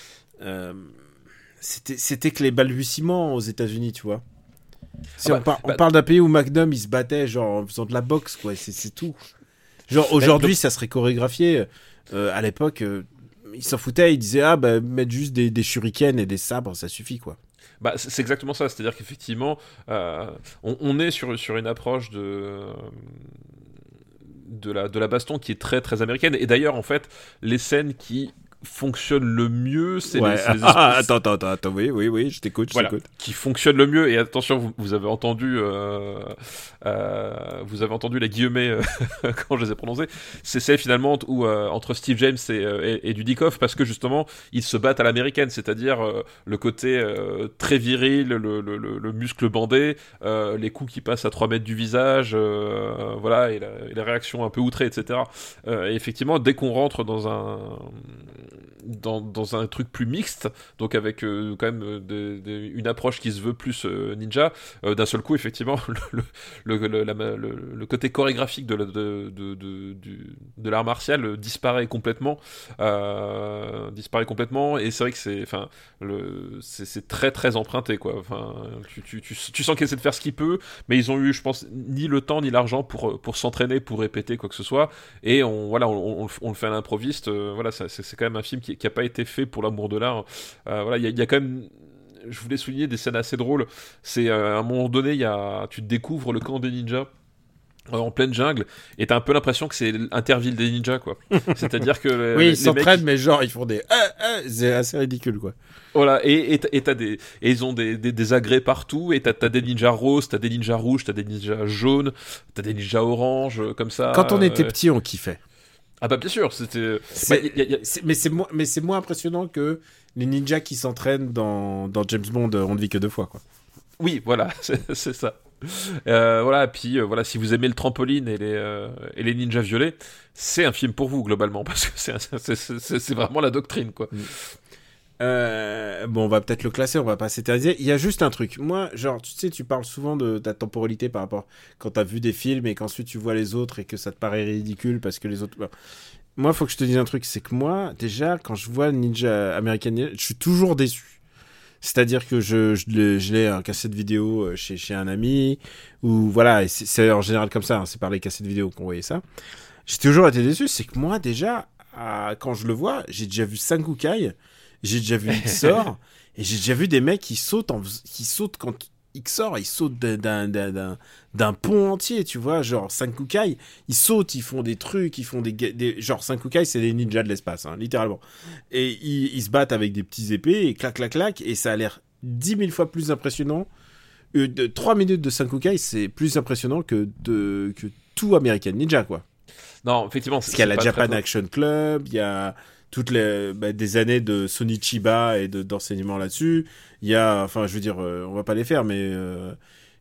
c'était que les balbutiements aux États-Unis, tu vois. On parle d'un pays où Magnum il se battait genre en faisant de la boxe, quoi. C'est tout. Genre aujourd'hui, ça serait chorégraphié. À l'époque, ils s'en foutaient, ils disaient mettre juste des shurikens et des sabres, ça suffit, quoi. Bah, c'est exactement ça, c'est-à-dire qu'effectivement, on est sur une approche de la baston qui est très très américaine. Et d'ailleurs, en fait, les scènes qui fonctionnent le mieux, c'est les Attends, oui, je t'écoute. Qui fonctionnent le mieux. Et attention, vous avez entendu les guillemets quand je les ai prononcés. C'est celle finalement où entre Steve James et Dudikoff, parce que justement ils se battent à l'américaine, c'est-à-dire le côté très viril, le muscle bandé, les coups qui passent à 3 mètres du visage, voilà, et la réaction un peu outrée, etc. Et effectivement, dès qu'on rentre dans un truc plus mixte, donc avec quand même une approche qui se veut plus ninja, d'un seul coup, effectivement, le côté chorégraphique de l'art martial disparaît complètement, et c'est vrai que c'est très très emprunté, quoi. Enfin, tu sens qu'ils essaient de faire ce qu'ils peuvent, mais ils ont eu, je pense, ni le temps ni l'argent pour s'entraîner, pour répéter quoi que ce soit, et on le fait à l'improviste. Voilà, c'est quand même un film qui a pas été fait pour l'amour de l'art. Voilà, il y a quand même, je voulais souligner des scènes assez drôles. C'est à un moment donné, tu découvres le camp des ninjas en pleine jungle, et t'as un peu l'impression que c'est Interville des ninjas, quoi. C'est-à-dire que oui, ils s'entraînent, mais genre ils font des c'est assez ridicule, quoi. Voilà, et ils ont des agrès partout, et t'as des ninjas roses, t'as des ninjas rouges, t'as des ninjas jaunes, t'as des ninjas oranges, comme ça. Quand on était petit, on kiffait. Ah bah bien sûr, c'était... Mais c'est moins impressionnant que les ninjas qui s'entraînent dans James Bond, on ne vit que 2 fois, quoi. Oui, voilà, c'est ça. Voilà, puis voilà, si vous aimez le trampoline et les ninjas violets, c'est un film pour vous, globalement, parce que c'est vraiment la doctrine, quoi. Bon, on va peut-être le classer, on va pas s'éterniser. Il y a juste un truc. Moi, genre, tu sais, tu parles souvent de ta temporalité par rapport quand t'as vu des films et qu'ensuite tu vois les autres et que ça te paraît ridicule parce que les autres... Bon. Moi, faut que je te dise un truc, c'est que moi, déjà, quand je vois American Ninja, je suis toujours déçu. C'est-à-dire que je l'ai en cassette vidéo chez un ami, ou voilà, et c'est en général comme ça, hein, c'est par les cassettes vidéo qu'on voyait ça. J'ai toujours été déçu, c'est que moi, déjà, quand je le vois, j'ai déjà vu Sankukai, j'ai déjà vu Xor, et j'ai déjà vu des mecs qui sautent quand Xor, ils sautent d'un pont entier, tu vois, genre Sankukai, ils sautent, ils font des trucs, ils font des genre Sankukai, c'est les ninjas de l'espace, hein, littéralement. Et ils se battent avec des petits épées, et clac, clac, clac, et ça a l'air 10 000 fois plus impressionnant. 3 minutes de Sankukai, c'est plus impressionnant que tout American Ninja, quoi. Non, effectivement, parce qu'il y a la Japan Action Club, il y a toutes des années de Sonny Chiba et d'enseignement là-dessus. Il y a, enfin, je veux dire, on va pas les faire, mais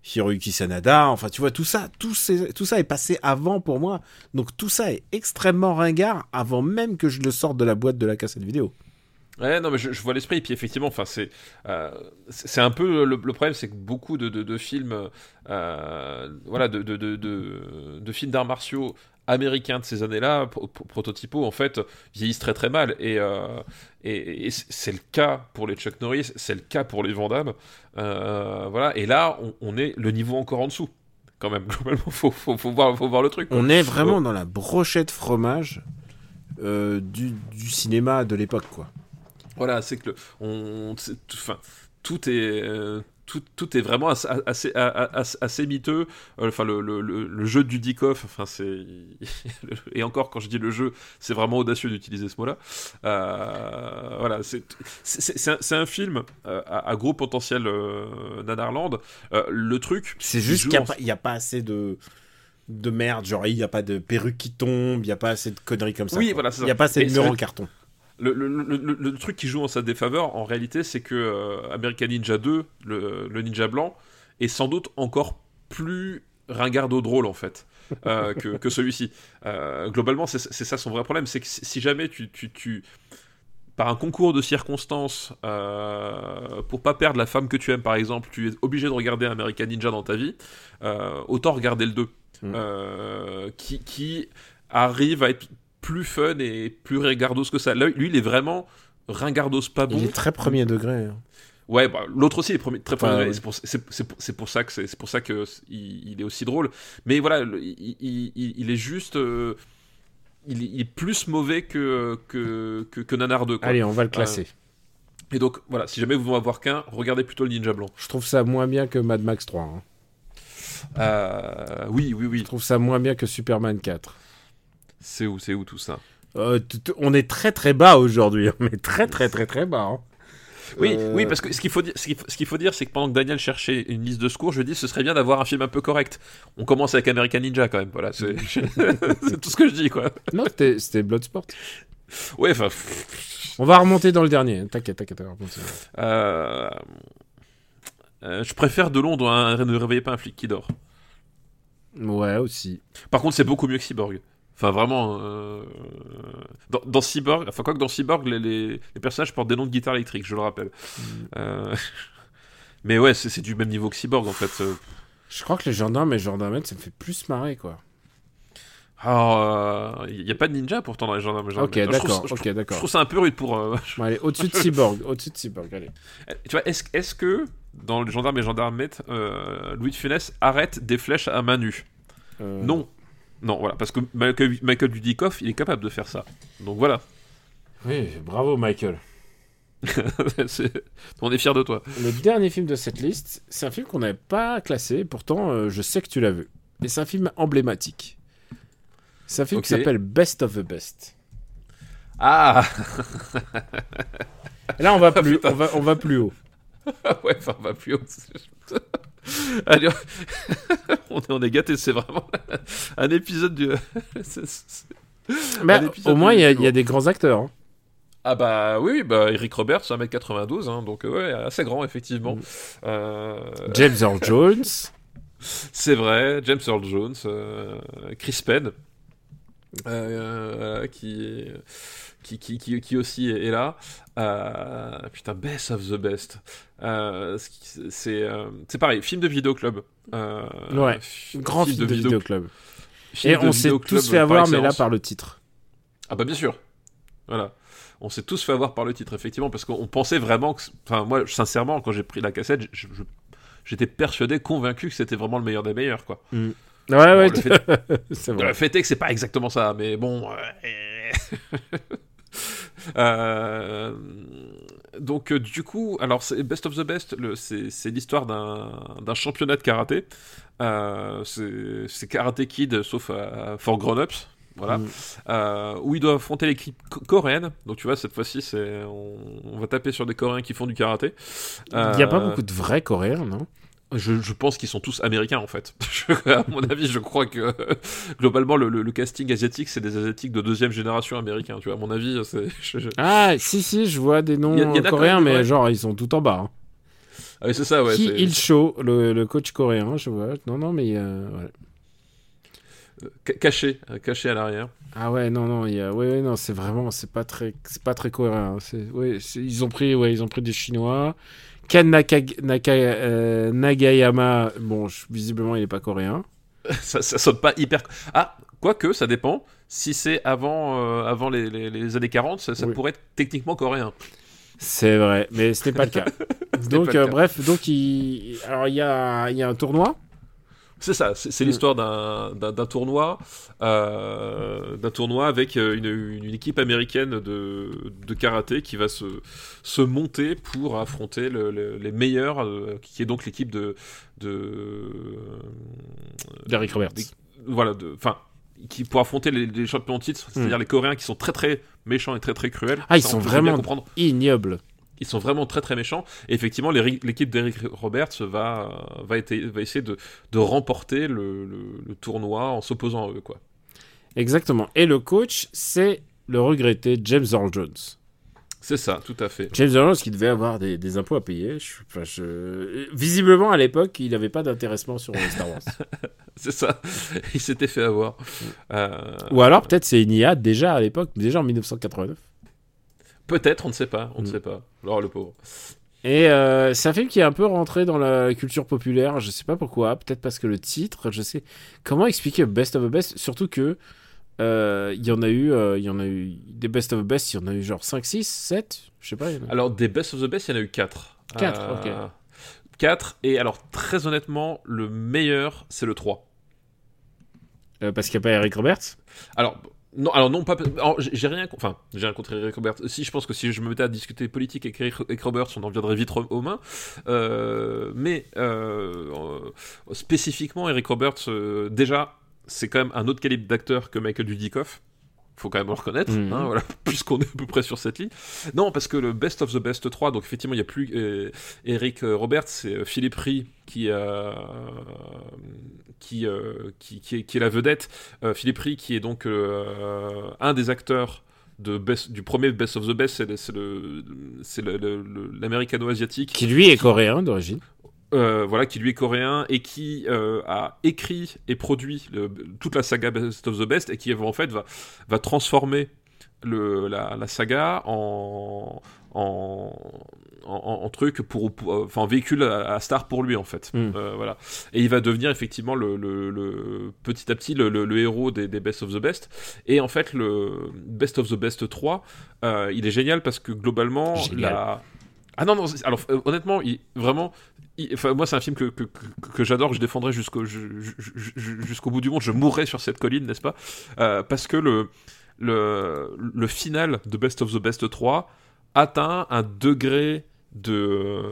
Hiroyuki Sanada, enfin tu vois tout ça est passé avant pour moi, donc tout ça est extrêmement ringard avant même que je le sorte de la boîte de la cassette vidéo. Ouais, non, mais je vois l'esprit, et puis effectivement, enfin, c'est un peu le problème, c'est que beaucoup de films, voilà, de films d'arts martiaux américains de ces années-là, prototypos, en fait, vieillissent très très mal, et c'est le cas pour les Chuck Norris, c'est le cas pour les Van Damme, voilà, et là, on est le niveau encore en dessous. Quand même, globalement, faut voir le truc, quoi. On est vraiment dans la brochette fromage du cinéma de l'époque, quoi. Voilà, c'est que tout est vraiment assez miteux. Enfin, le jeu de Dudikoff, enfin, c'est et encore quand je dis le jeu, c'est vraiment audacieux d'utiliser ce mot-là. Voilà, c'est un film à gros potentiel nanarland. Le truc, c'est juste qu'il n'y a pas assez de merde, genre il n'y a pas de perruque qui tombe, il n'y a pas assez de conneries comme ça. Oui, voilà, il n'y a pas assez de murs en carton. Le truc qui joue en sa défaveur, en réalité, c'est que American Ninja 2, le ninja blanc, est sans doute encore plus ringardo drôle, en fait, que celui-ci. Globalement, c'est ça son vrai problème, c'est que si jamais tu par un concours de circonstances, pour pas perdre la femme que tu aimes, par exemple, tu es obligé de regarder American Ninja dans ta vie, autant regarder le 2, qui arrive à être plus fun et plus ringardos que ça. Là, lui, il est vraiment ringardos pas bon. Il est très premier degré. Hein. Ouais, bah, l'autre aussi est très premier degré. Ouais. C'est pour ça que il est aussi drôle. Mais voilà, il est juste... il est plus mauvais que Nanar 2, quoi. Allez, on va le classer. Et donc, voilà, si jamais vous voulez en avoir qu'un, regardez plutôt le Ninja Blanc. Je trouve ça moins bien que Mad Max 3. Hein. Oui. Je trouve ça moins bien que Superman 4. C'est où tout ça? On est très très bas aujourd'hui. On est très très très très bas. Hein. Oui, parce que ce qu'il faut dire, c'est que pendant que Daniel cherchait une liste de secours, je lui ai dit ce serait bien d'avoir un film un peu correct. On commence avec American Ninja quand même. Voilà, c'est tout ce que je dis, quoi. Non, c'était Bloodsport. Ouais, enfin. On va remonter dans le dernier. T'inquiète. Je préfère de Londres ne réveillez pas un flic qui dort. Ouais, aussi. Par contre, c'est beaucoup mieux que Cyborg. Enfin, vraiment. Dans Cyborg, enfin, quoi que dans Cyborg, les personnages portent des noms de guitare électrique, je le rappelle. Mais ouais, c'est du même niveau que Cyborg, en fait. Je crois que les gendarmes et gendarmettes, ça me fait plus marrer, quoi. Alors, il n'y a pas de ninja pourtant dans les gendarmes et gendarmettes. Ok, d'accord. Je trouve ça un peu rude pour. Bon, allez, au-dessus de Cyborg, allez. Tu vois, est-ce que dans les gendarmes et gendarmettes, Louis de Funès arrête des flèches à main nue? Non, voilà, parce que Michael Dudikoff, il est capable de faire ça. Donc voilà. Oui, bravo Michael. On est fiers de toi. Le dernier film de cette liste, c'est un film qu'on n'avait pas classé, pourtant je sais que tu l'as vu. Et c'est un film emblématique. C'est un film qui s'appelle Best of the Best. Ah. Et là on va plus, on va plus haut. Ouais, enfin on va plus haut. Allez, on est gâtés, c'est vraiment un épisode du. Au moins, il y a des grands acteurs. Hein. Ah bah oui, bah Eric Roberts, 1m92, hein, donc ouais, assez grand, effectivement. James Earl Jones. C'est vrai, James Earl Jones, Chris Penn, qui aussi est là. Putain, Best of the Best. C'est pareil, film de vidéoclub. Ouais, grand film de vidéoclub. Et on s'est tous fait avoir, mais là par le titre. Ah bah bien sûr. Voilà. On s'est tous fait avoir par le titre, effectivement, parce qu'on pensait vraiment que... Enfin, moi, sincèrement, quand j'ai pris la cassette, j'étais persuadé, convaincu que c'était vraiment le meilleur des meilleurs, quoi. Ouais, bon, ouais, c'est vrai. Le fait est que c'est pas exactement ça, mais bon... Donc du coup, alors c'est Best of the Best, c'est l'histoire d'un championnat de karaté. C'est Karate Kid sauf for grown-ups, voilà. Où il doit affronter l'équipe coréenne. Donc tu vois, cette fois-ci, on va taper sur des Coréens qui font du karaté. Il n'y a pas beaucoup de vrais Coréens, non ? Je pense qu'ils sont tous américains en fait. À mon avis, je crois que globalement le casting asiatique, c'est des asiatiques de deuxième génération américains. Tu vois, à mon avis, c'est. Ah si, je vois des noms coréens, mais genre ils sont tout en bas. Hein. Ah oui, c'est ça, ouais. Ki Il-cho, le coach coréen, je vois. Non, mais ouais. Caché à l'arrière. Ah ouais, non, non, c'est pas très cohérent. Ils ont pris des Chinois. Ken Nagayama, bon, visiblement il est pas coréen. ça sonne pas hyper. Ah, quoique, ça dépend. Si c'est avant les années 40, ça pourrait être techniquement coréen. C'est vrai, mais ce n'est pas le cas. Donc, bref, il y a un tournoi. C'est ça, c'est l'histoire d'un tournoi avec une équipe américaine de karaté qui va se monter pour affronter les meilleurs, qui est donc l'équipe d'Eric Roberts. Voilà, qui pour affronter les champions de titre, c'est-à-dire les Coréens qui sont très très méchants et très très cruels. Ah, ils sont vraiment ignobles. Ils sont vraiment très très méchants. Et effectivement, l'équipe d'Eric Roberts va essayer de remporter le tournoi en s'opposant à eux, quoi. Exactement. Et le coach, c'est le regretté James Earl Jones. C'est ça, tout à fait. James Earl Jones qui devait avoir des impôts à payer. Visiblement, à l'époque, il n'avait pas d'intéressement sur Star Wars. C'est ça. Il s'était fait avoir. Ou alors, peut-être c'est une IA déjà à l'époque, déjà en 1989. Peut-être, on ne sait pas. Alors, le pauvre. Et c'est un film qui est un peu rentré dans la culture populaire, je sais pas pourquoi, peut-être parce que le titre, je sais... Comment expliquer Best of the Best, surtout que il y en a eu des Best of the Best, il y en a eu genre 5, 6, 7, je sais pas. Alors, des Best of the Best, il y en a eu 4. 4, ok. 4, et alors, très honnêtement, le meilleur, c'est le 3. Parce qu'il n'y a pas Eric Roberts. Non, pas. J'ai rien contre Eric Roberts. Si, je pense que si je me mettais à discuter politique avec Eric Roberts, on en viendrait vite aux mains. Mais spécifiquement, Eric Roberts, déjà, c'est quand même un autre calibre d'acteur que Michael Dudikoff. Faut quand même le reconnaître, voilà, puisqu'on est à peu près sur cette ligne. Non, parce que le Best of the Best 3, donc effectivement, il n'y a plus Eric Roberts, c'est Philippe Rhee qui est la vedette. Philippe Rhee, qui est donc un des acteurs du premier Best of the Best, c'est l'américano-asiatique. Qui lui est coréen d'origine. Voilà, qui lui est coréen et qui a écrit et produit toute la saga Best of the Best et qui en fait va transformer la saga en truc en véhicule à star pour lui en fait. Voilà, et il va devenir effectivement petit à petit le héros des Best of the Best. Et en fait le Best of the Best 3 il est génial parce que globalement ah non, alors honnêtement, moi c'est un film que j'adore, que je défendrai jusqu'au bout du monde. Je mourrai sur cette colline, n'est-ce pas, parce que le final de Best of the Best 3 atteint un degré de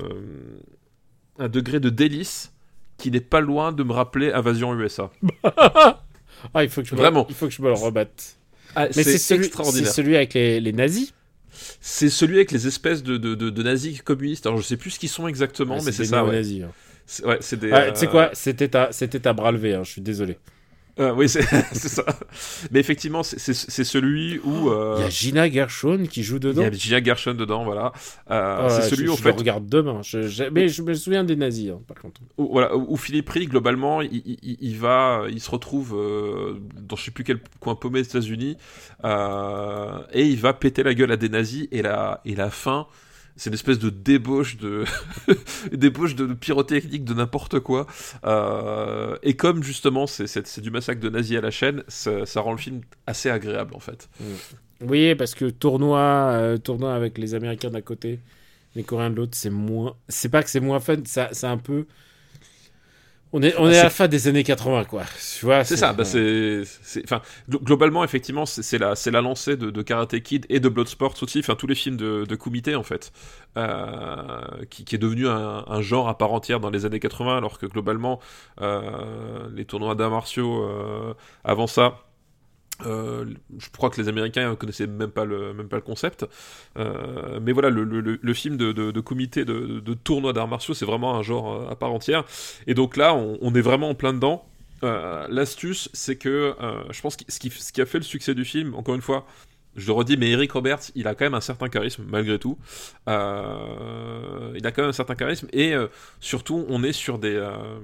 délice qui n'est pas loin de me rappeler Invasion USA. Il faut que je me le rebatte. Mais c'est extraordinaire. C'est celui avec les nazis. C'est celui avec les espèces de nazis communistes. Alors je sais plus ce qu'ils sont exactement, mais c'est ça. Nazis. C'est des. Tu sais quoi, c'était à bras levés. Je suis désolé. Oui, c'est ça. Mais effectivement, c'est celui où il y a Gina Gershon qui joue dedans. Il y a Gina Gershon dedans, voilà. C'est celui où en fait. Je le regarde demain. Mais je me souviens des nazis, par contre. Où Philippe Rhee, globalement, il se retrouve dans je sais plus quel coin paumé des États-Unis, et il va péter la gueule à des nazis, et la fin. C'est une espèce de débauche de pyrotechnique, de n'importe quoi. Et comme justement c'est du massacre de nazis à la chaîne, ça rend le film assez agréable en fait. Oui, parce que tournoi avec les Américains d'un côté, les Coréens de l'autre, c'est pas que c'est moins fun, c'est un peu. On est à la fin des années 80, quoi. Tu vois, c'est ça. Globalement, effectivement, c'est la lancée de Karate Kid et de Bloodsport aussi. Enfin, tous les films de Kumite, en fait, qui est devenu un genre à part entière dans les années 80, alors que globalement, les tournois d'arts martiaux avant ça. Je crois que les Américains ne connaissaient même pas le concept, mais voilà, le film de comité de tournoi d'arts martiaux, c'est vraiment un genre à part entière. Et donc là, on est vraiment en plein dedans. L'astuce, c'est que je pense que ce qui a fait le succès du film, encore une fois, je le redis, mais Eric Roberts, il a quand même un certain charisme malgré tout. Il a quand même un certain charisme et surtout, on est sur des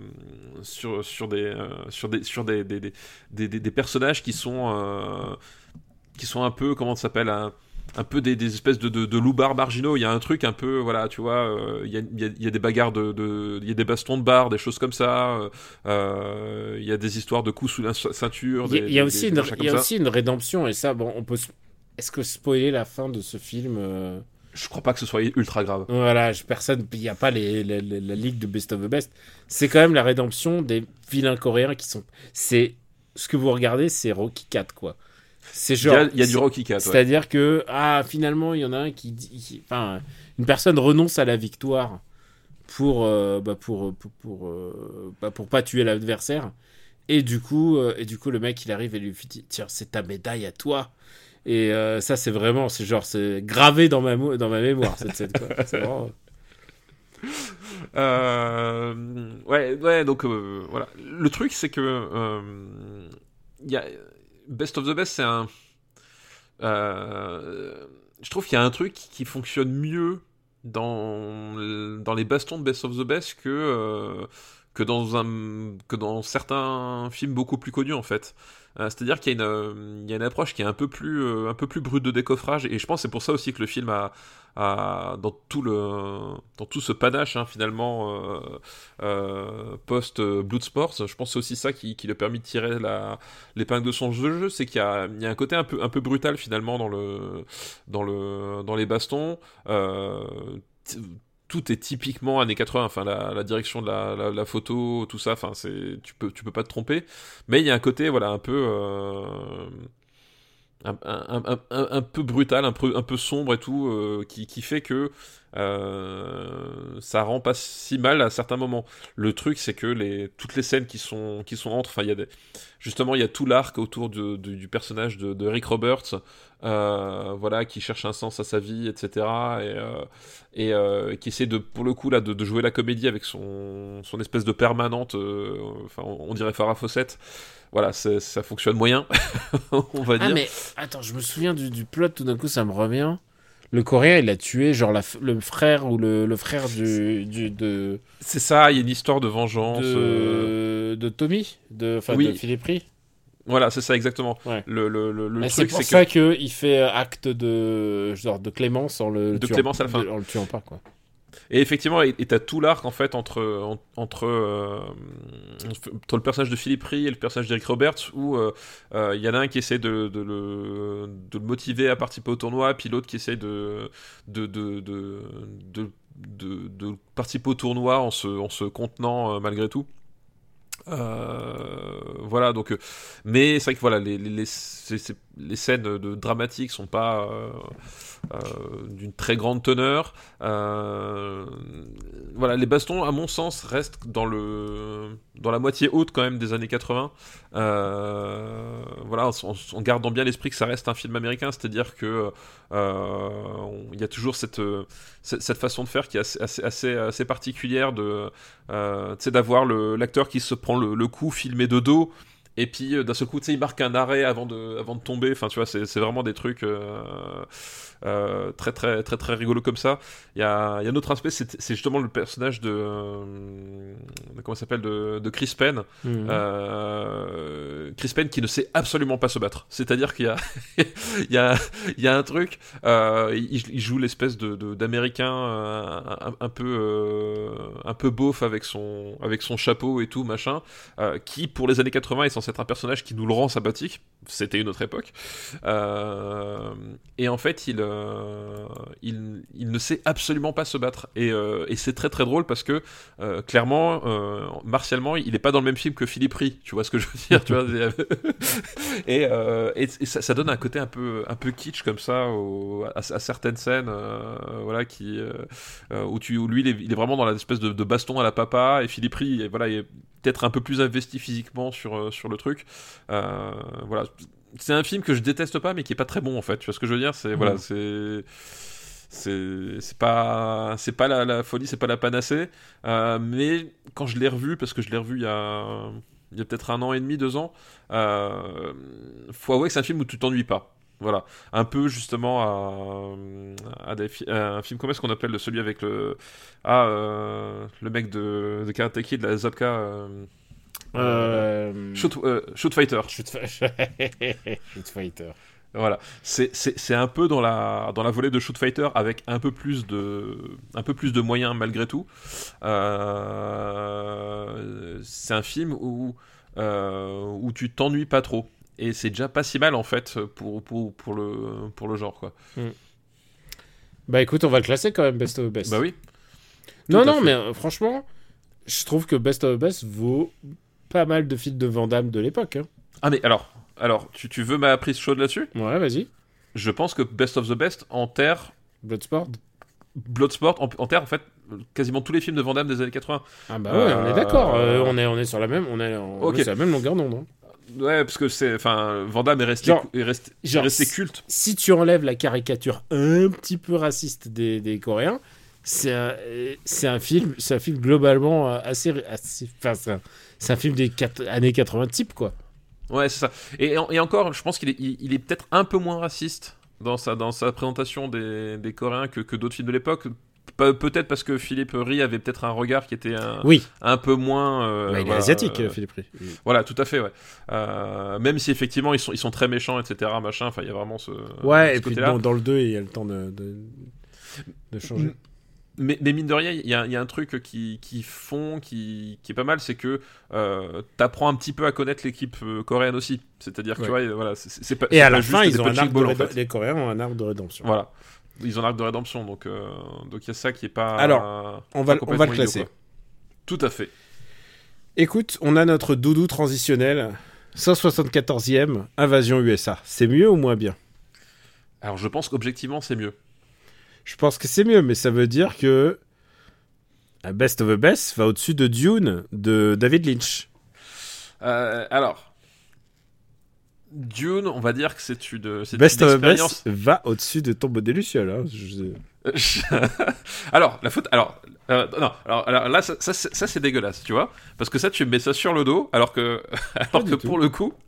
des personnages qui sont un peu, comment ça s'appelle, un peu des espèces de loupards marginaux. Il y a un truc un peu, voilà, tu vois, il y a des bagarres il y a des bastons de bar, des choses comme ça. Il y a des histoires de coups sous la ceinture. Il y a aussi une rédemption, et ça, bon, est-ce que spoiler la fin de ce film Je crois pas que ce soit ultra grave. Voilà, il n'y a pas la ligue de Best of the Best. C'est quand même la rédemption des vilains coréens c'est ce que vous regardez, c'est Rocky 4, quoi. C'est genre, il y a du Rocky 4. C'est-à-dire que finalement il y en a un une personne renonce à la victoire pour pas tuer l'adversaire, et du coup le mec il arrive et lui dit tiens, c'est ta médaille à toi. Et ça c'est gravé dans ma mémoire cette scène, quoi. C'est vraiment... ouais, donc voilà. Le truc, c'est que y a Best of the Best, c'est un. Je trouve qu'il y a un truc qui fonctionne mieux dans les bastons de Best of the Best que dans certains films beaucoup plus connus, en fait. C'est-à-dire qu'il y a une approche qui est un peu plus brute de décoffrage, et je pense que c'est pour ça aussi que le film a dans tout ce panache, hein, finalement, post Bloodsport, je pense que c'est aussi ça qui lui a permis de tirer l'épingle de son jeu, c'est qu'il y a un côté un peu brutal finalement dans les bastons. Tout est typiquement années 80, enfin la direction de la photo, tout ça, enfin tu peux pas te tromper, mais il y a un côté, voilà, un peu un peu brutal, un peu sombre et tout, qui fait que ça rend pas si mal à certains moments. Le truc, c'est que toutes les scènes qui sont entre, enfin justement il y a tout l'arc autour du personnage de Rick Roberts, voilà, qui cherche un sens à sa vie, etc., et qui essaie pour le coup là de jouer la comédie avec son espèce de permanente, enfin on dirait Farrah Fawcett. Voilà, ça fonctionne moyen, on va dire. Ah mais attends, je me souviens du plot, tout d'un coup ça me revient. Le Coréen, il a tué genre le frère ou le frère de... C'est ça, il y a une histoire de vengeance. De Tommy, de Philippe Rey. Voilà, c'est ça exactement. Ouais. Le c'est truc, pour ça qu'il fait acte de clémence en le tuant, clémence à la fin. En le tuant pas, quoi. Et effectivement, t'as tout l'arc en fait entre le personnage de Philippe Rey et le personnage d'Eric Roberts, où il y en a un qui essaie de le motiver à participer au tournoi, puis l'autre qui essaie de participer au tournoi en se contenant malgré tout. Voilà, donc mais c'est vrai que voilà, les scènes dramatiques sont pas d'une très grande teneur. Voilà, les bastons, à mon sens, restent dans la moitié haute quand même des années 80. Voilà, en gardant bien l'esprit que ça reste un film américain, c'est-à-dire que il y a toujours cette façon de faire qui est assez particulière d'avoir l'acteur qui se prend le coup filmé de dos, et puis d'un seul coup, il marque un arrêt avant de tomber. Enfin, tu vois, c'est vraiment des trucs très très très très rigolo comme ça. Il y a un autre aspect, c'est justement le personnage comment ça s'appelle, de Chris Penn. Chris Penn qui ne sait absolument pas se battre. C'est-à-dire qu'il y a un truc, il joue l'espèce d'américain un peu beauf avec son chapeau et tout machin, qui pour les années 80 est censé être un personnage qui nous le rend sympathique. C'était une autre époque, et en fait il ne sait absolument pas se battre, et c'est très très drôle parce que clairement, martialement, il est pas dans le même film que Philippe Rey, tu vois ce que je veux dire, tu vois. et ça donne un côté un peu kitsch comme ça à certaines scènes, voilà, où lui il est vraiment dans l'espèce de baston à la papa, et Philippe Rey, voilà, il est peut-être un peu plus investi physiquement sur le truc. Voilà, c'est un film que je déteste pas, mais qui est pas très bon en fait, tu vois ce que je veux dire. Voilà, c'est pas la folie, c'est pas la panacée, mais quand je l'ai revu, parce que je l'ai revu il y a peut-être 1 an et demi, 2 ans, faut avouer que c'est un film où tu t'ennuies pas. Voilà, un peu justement à un film, comment est-ce qu'on appelle celui avec le mec de Karate Kid, la Zabka, Shoot Fighter. Shoot Fighter. Voilà, c'est un peu dans la volée de Shoot Fighter avec un peu plus de moyens malgré tout. C'est un film où tu t'ennuies pas trop. Et c'est déjà pas si mal en fait pour le genre quoi. Bah écoute, on va le classer quand même Best of the Best. Bah oui. Non, mais franchement, je trouve que Best of the Best vaut pas mal de films de Van Damme de l'époque. Hein. Ah mais alors tu veux ma prise chaude là-dessus ? Ouais, vas-y. Je pense que Best of the Best enterre Bloodsport enterre en fait quasiment tous les films de Van Damme des années 80. Ah bah ouais, on est d'accord. On est sur la même, on est sur la même longueur d'onde. Hein. Ouais, parce que Van Damme est resté culte. Si tu enlèves la caricature un petit peu raciste des Coréens, c'est un film globalement assez c'est un film des années 80 type quoi. Ouais, c'est ça. Et encore, je pense qu'il est peut-être un peu moins raciste dans sa présentation des Coréens que d'autres films de l'époque. Peut-être parce que Philippe Ry avait peut-être un regard qui était un peu moins... il est asiatique, Philippe Ry. Voilà, tout à fait, ouais. Même si effectivement ils sont très méchants, etc. Machin, enfin il y a vraiment ce et côté-là. puis dans le 2, il y a le temps de changer. Mais mine de rien, il y a un truc qui est pas mal, c'est que t'apprends un petit peu à connaître l'équipe coréenne aussi. C'est-à-dire que tu vois, voilà, c'est pas. Et à la juste fin, des ils ont un punching arc balls, en fait. Les Coréens ont un arc de rédemption. Voilà, ils ont un arc de rédemption, donc il y a ça qui est pas. Alors, on va le classer. Idiot, tout à fait. Écoute, on a notre doudou transitionnel, 174e, Invasion USA. C'est mieux ou moins bien ? Alors, je pense qu'objectivement, c'est mieux. Je pense que c'est mieux, mais ça veut dire que Best of the Best va au-dessus de Dune de David Lynch. Alors, Dune, on va dire que c'est une Best of the expérience. Best va au-dessus de Tombeau des Lucioles. Hein. Alors, la faute. Alors, non. Alors là, ça c'est dégueulasse, tu vois, parce que ça, tu mets ça sur le dos, alors que pour le coup,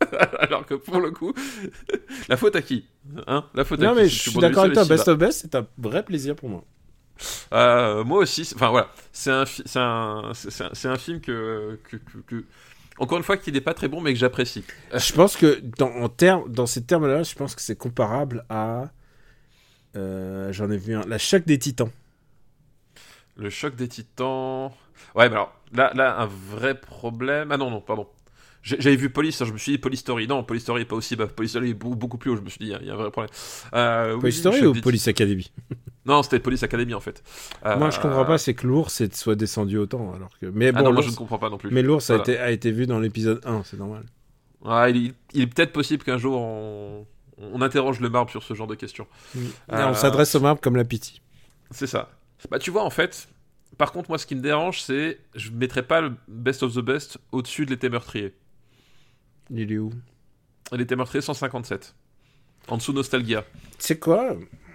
la faute à qui, hein ? La faute à qui ? Non, mais je suis d'accord avec toi. Best of the Best, c'est un vrai plaisir pour moi. Moi aussi. Enfin voilà, c'est un film que encore une fois, qui n'est pas très bon, mais que j'apprécie. Je pense que dans ces termes-là, je pense que c'est comparable à j'en ai vu un, la Choc des Titans. Le Choc des Titans. Ouais, mais alors là un vrai problème. Ah non, pardon. J'avais vu Police, je me suis dit Police Story. Non, Police Story est pas aussi bas. Police Story est beaucoup plus haut. Je me suis dit, il y a un vrai problème. Police Story ou Police Academy ? Non, c'était Police Academy en fait. Moi, je comprends pas, c'est que l'ours soit descendu autant. Alors que... Mais bon, non, moi je ne comprends pas non plus. Mais l'ours a été vu dans l'épisode 1, c'est normal. Il est peut-être possible qu'un jour on interroge le marbre sur ce genre de questions. On s'adresse au marbre comme la pitié. C'est ça. Bah tu vois en fait, par contre moi ce qui me dérange c'est, je mettrais pas le Best of the Best au-dessus de l'été meurtrier. Il est où ? L'été meurtrier 157. En dessous Nostalgia. Tu sais quoi ?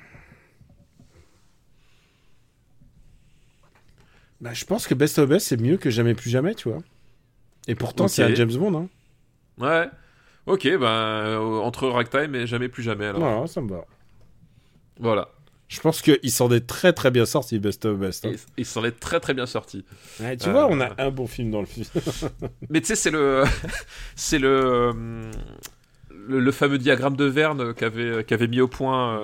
Bah, je pense que Best of the Best c'est mieux que Jamais plus jamais, tu vois. Et pourtant c'est un James Bond, hein. Ouais. Ok, entre Ragtime et Jamais plus jamais alors. Voilà, ça me va. Voilà. Je pense qu'il s'en est très très bien sorti, Best of Best. Hein. Il s'en est très très bien sorti. Ouais, tu vois, on a un bon film dans le film. Mais tu sais, c'est le fameux diagramme de Verne qu'avait mis au point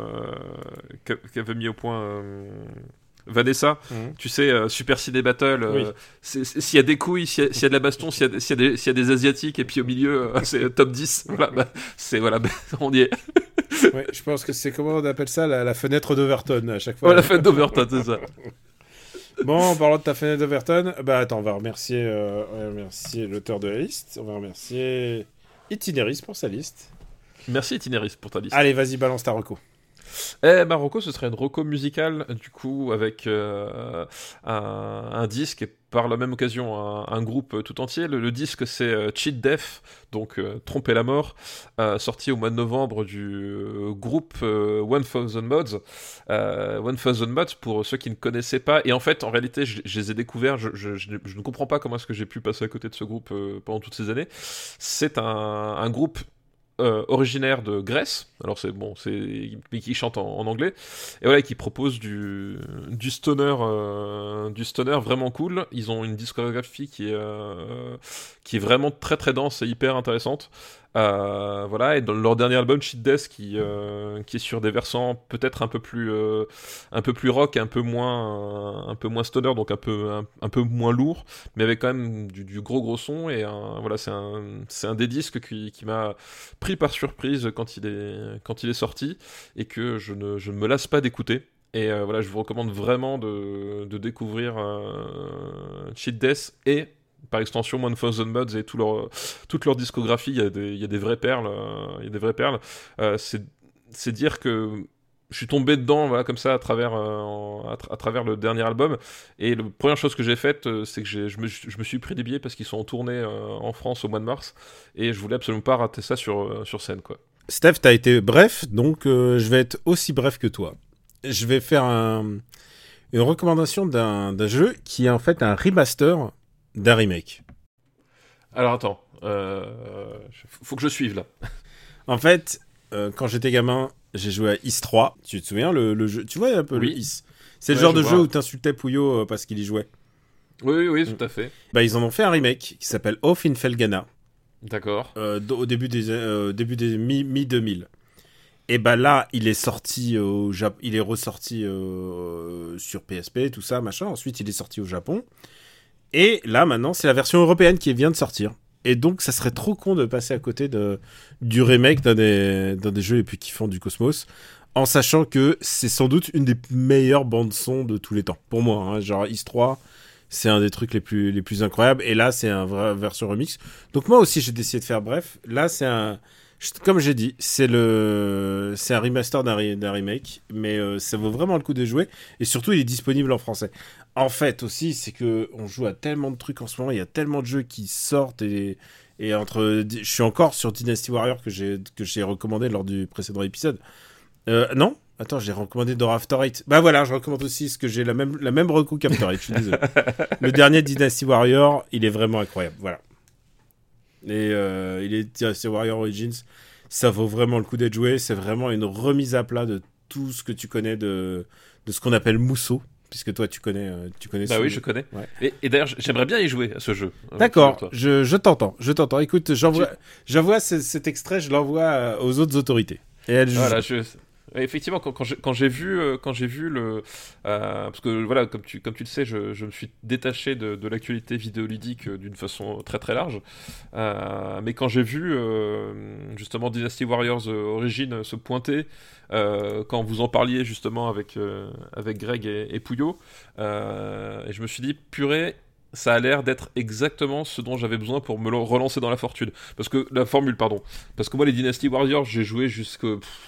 Vanessa. Tu sais, Super Ciné Battle. Oui. S'il y a des couilles, s'il y a de la baston, s'il y a des asiatiques, et puis au milieu, c'est top 10. Voilà, on y est. Ouais, je pense que c'est, comment on appelle ça, la fenêtre d'Overton à chaque fois. Ouais, la fenêtre d'Overton, c'est ça. Bon, en parlant de ta fenêtre d'Overton, attends, on va remercier l'auteur de la liste. On va remercier Itinéris pour sa liste. Merci Itinéris pour ta liste. Allez, vas-y, balance ta reco. Marocco, ce serait une reco musicale, du coup, avec un disque, et par la même occasion, un groupe tout entier. Le disque, c'est Cheat Death, donc Tromper la mort, sorti au mois de novembre du groupe 1000 Mods. 1000 Mods, pour ceux qui ne connaissaient pas, et en fait, en réalité, je les ai découverts, je ne comprends pas comment est-ce que j'ai pu passer à côté de ce groupe pendant toutes ces années. C'est un groupe originaire de Grèce. Alors mais qui chante en anglais. Et voilà, qui propose du stoner vraiment cool. Ils ont une discographie qui est vraiment très très dense et hyper intéressante. Voilà, et dans leur dernier album Cheat Death qui est sur des versants peut-être un peu plus rock, un peu moins stoner, donc un peu moins lourd, mais avec quand même du gros son. Et voilà, c'est un des disques qui m'a pris par surprise quand il est sorti, et que je ne me lasse pas d'écouter. Et voilà, je vous recommande vraiment de découvrir Cheat Death et par extension One Thousand Mods et toute leur discographie. Il y a des vraies perles. C'est dire que je suis tombé dedans, voilà, comme ça, à travers le dernier album. Et la première chose que j'ai faite, c'est que je me suis pris des billets parce qu'ils sont en tournée en France au mois de mars, et je voulais absolument pas rater ça sur scène, quoi. Steph, t'as été bref, donc je vais être aussi bref que toi. Je vais faire une recommandation d'un jeu qui est en fait un remaster d'un remake. Alors attends, faut que je suive là. En fait, quand j'étais gamin, j'ai joué à Is 3. Tu te souviens le jeu? Tu vois un peu le Is? C'est le genre de jeu où t'insultais Pouillot parce qu'il y jouait. Oui, tout à fait. Bah, ils en ont fait un remake qui s'appelle Off in Felghana. D'accord. Au début des mi-2000. Et bah là, il est sorti il est ressorti sur PSP, tout ça, machin. Ensuite, il est sorti au Japon. Et là, maintenant, c'est la version européenne qui vient de sortir. Et donc, ça serait trop con de passer à côté du remake d'un des jeux les plus kiffants du cosmos, en sachant que c'est sans doute une des meilleures bandes-son de tous les temps. Pour moi, hein, genre Is 3, c'est un des trucs les plus incroyables. Et là, c'est un vrai version remix. Donc moi aussi, j'ai décidé de faire bref. Là, comme j'ai dit, c'est un remaster d'un remake, mais ça vaut vraiment le coup de jouer. Et surtout, il est disponible en français. En fait, aussi, c'est que on joue à tellement de trucs en ce moment. Il y a tellement de jeux qui sortent je suis encore sur Dynasty Warrior que j'ai recommandé lors du précédent épisode. Non, attends, j'ai recommandé Dora After Eight. Bah voilà, je recommande aussi ce que j'ai la même reco qu'After Eight. Je suis désolé. Le dernier Dynasty Warrior, il est vraiment incroyable. Voilà. Et il est Dynasty Warrior Origins. Ça vaut vraiment le coup d'être joué. C'est vraiment une remise à plat de tout ce que tu connais de ce qu'on appelle Mousseau. Puisque toi, tu connais. Bah oui, je connais. Ouais. Et d'ailleurs, j'aimerais bien y jouer à ce jeu. D'accord, je t'entends. Écoute, j'envoie cet extrait, je l'envoie aux autres autorités. Et elles jugent. Voilà, effectivement, quand j'ai vu le, parce que voilà, comme tu le sais, je me suis détaché de l'actualité vidéoludique d'une façon très très large. Mais quand j'ai vu justement Dynasty Warriors Origins se pointer, quand vous en parliez justement avec Greg et Pouillot, et je me suis dit, purée, ça a l'air d'être exactement ce dont j'avais besoin pour me relancer dans la formule, parce que moi les Dynasty Warriors, j'ai joué jusque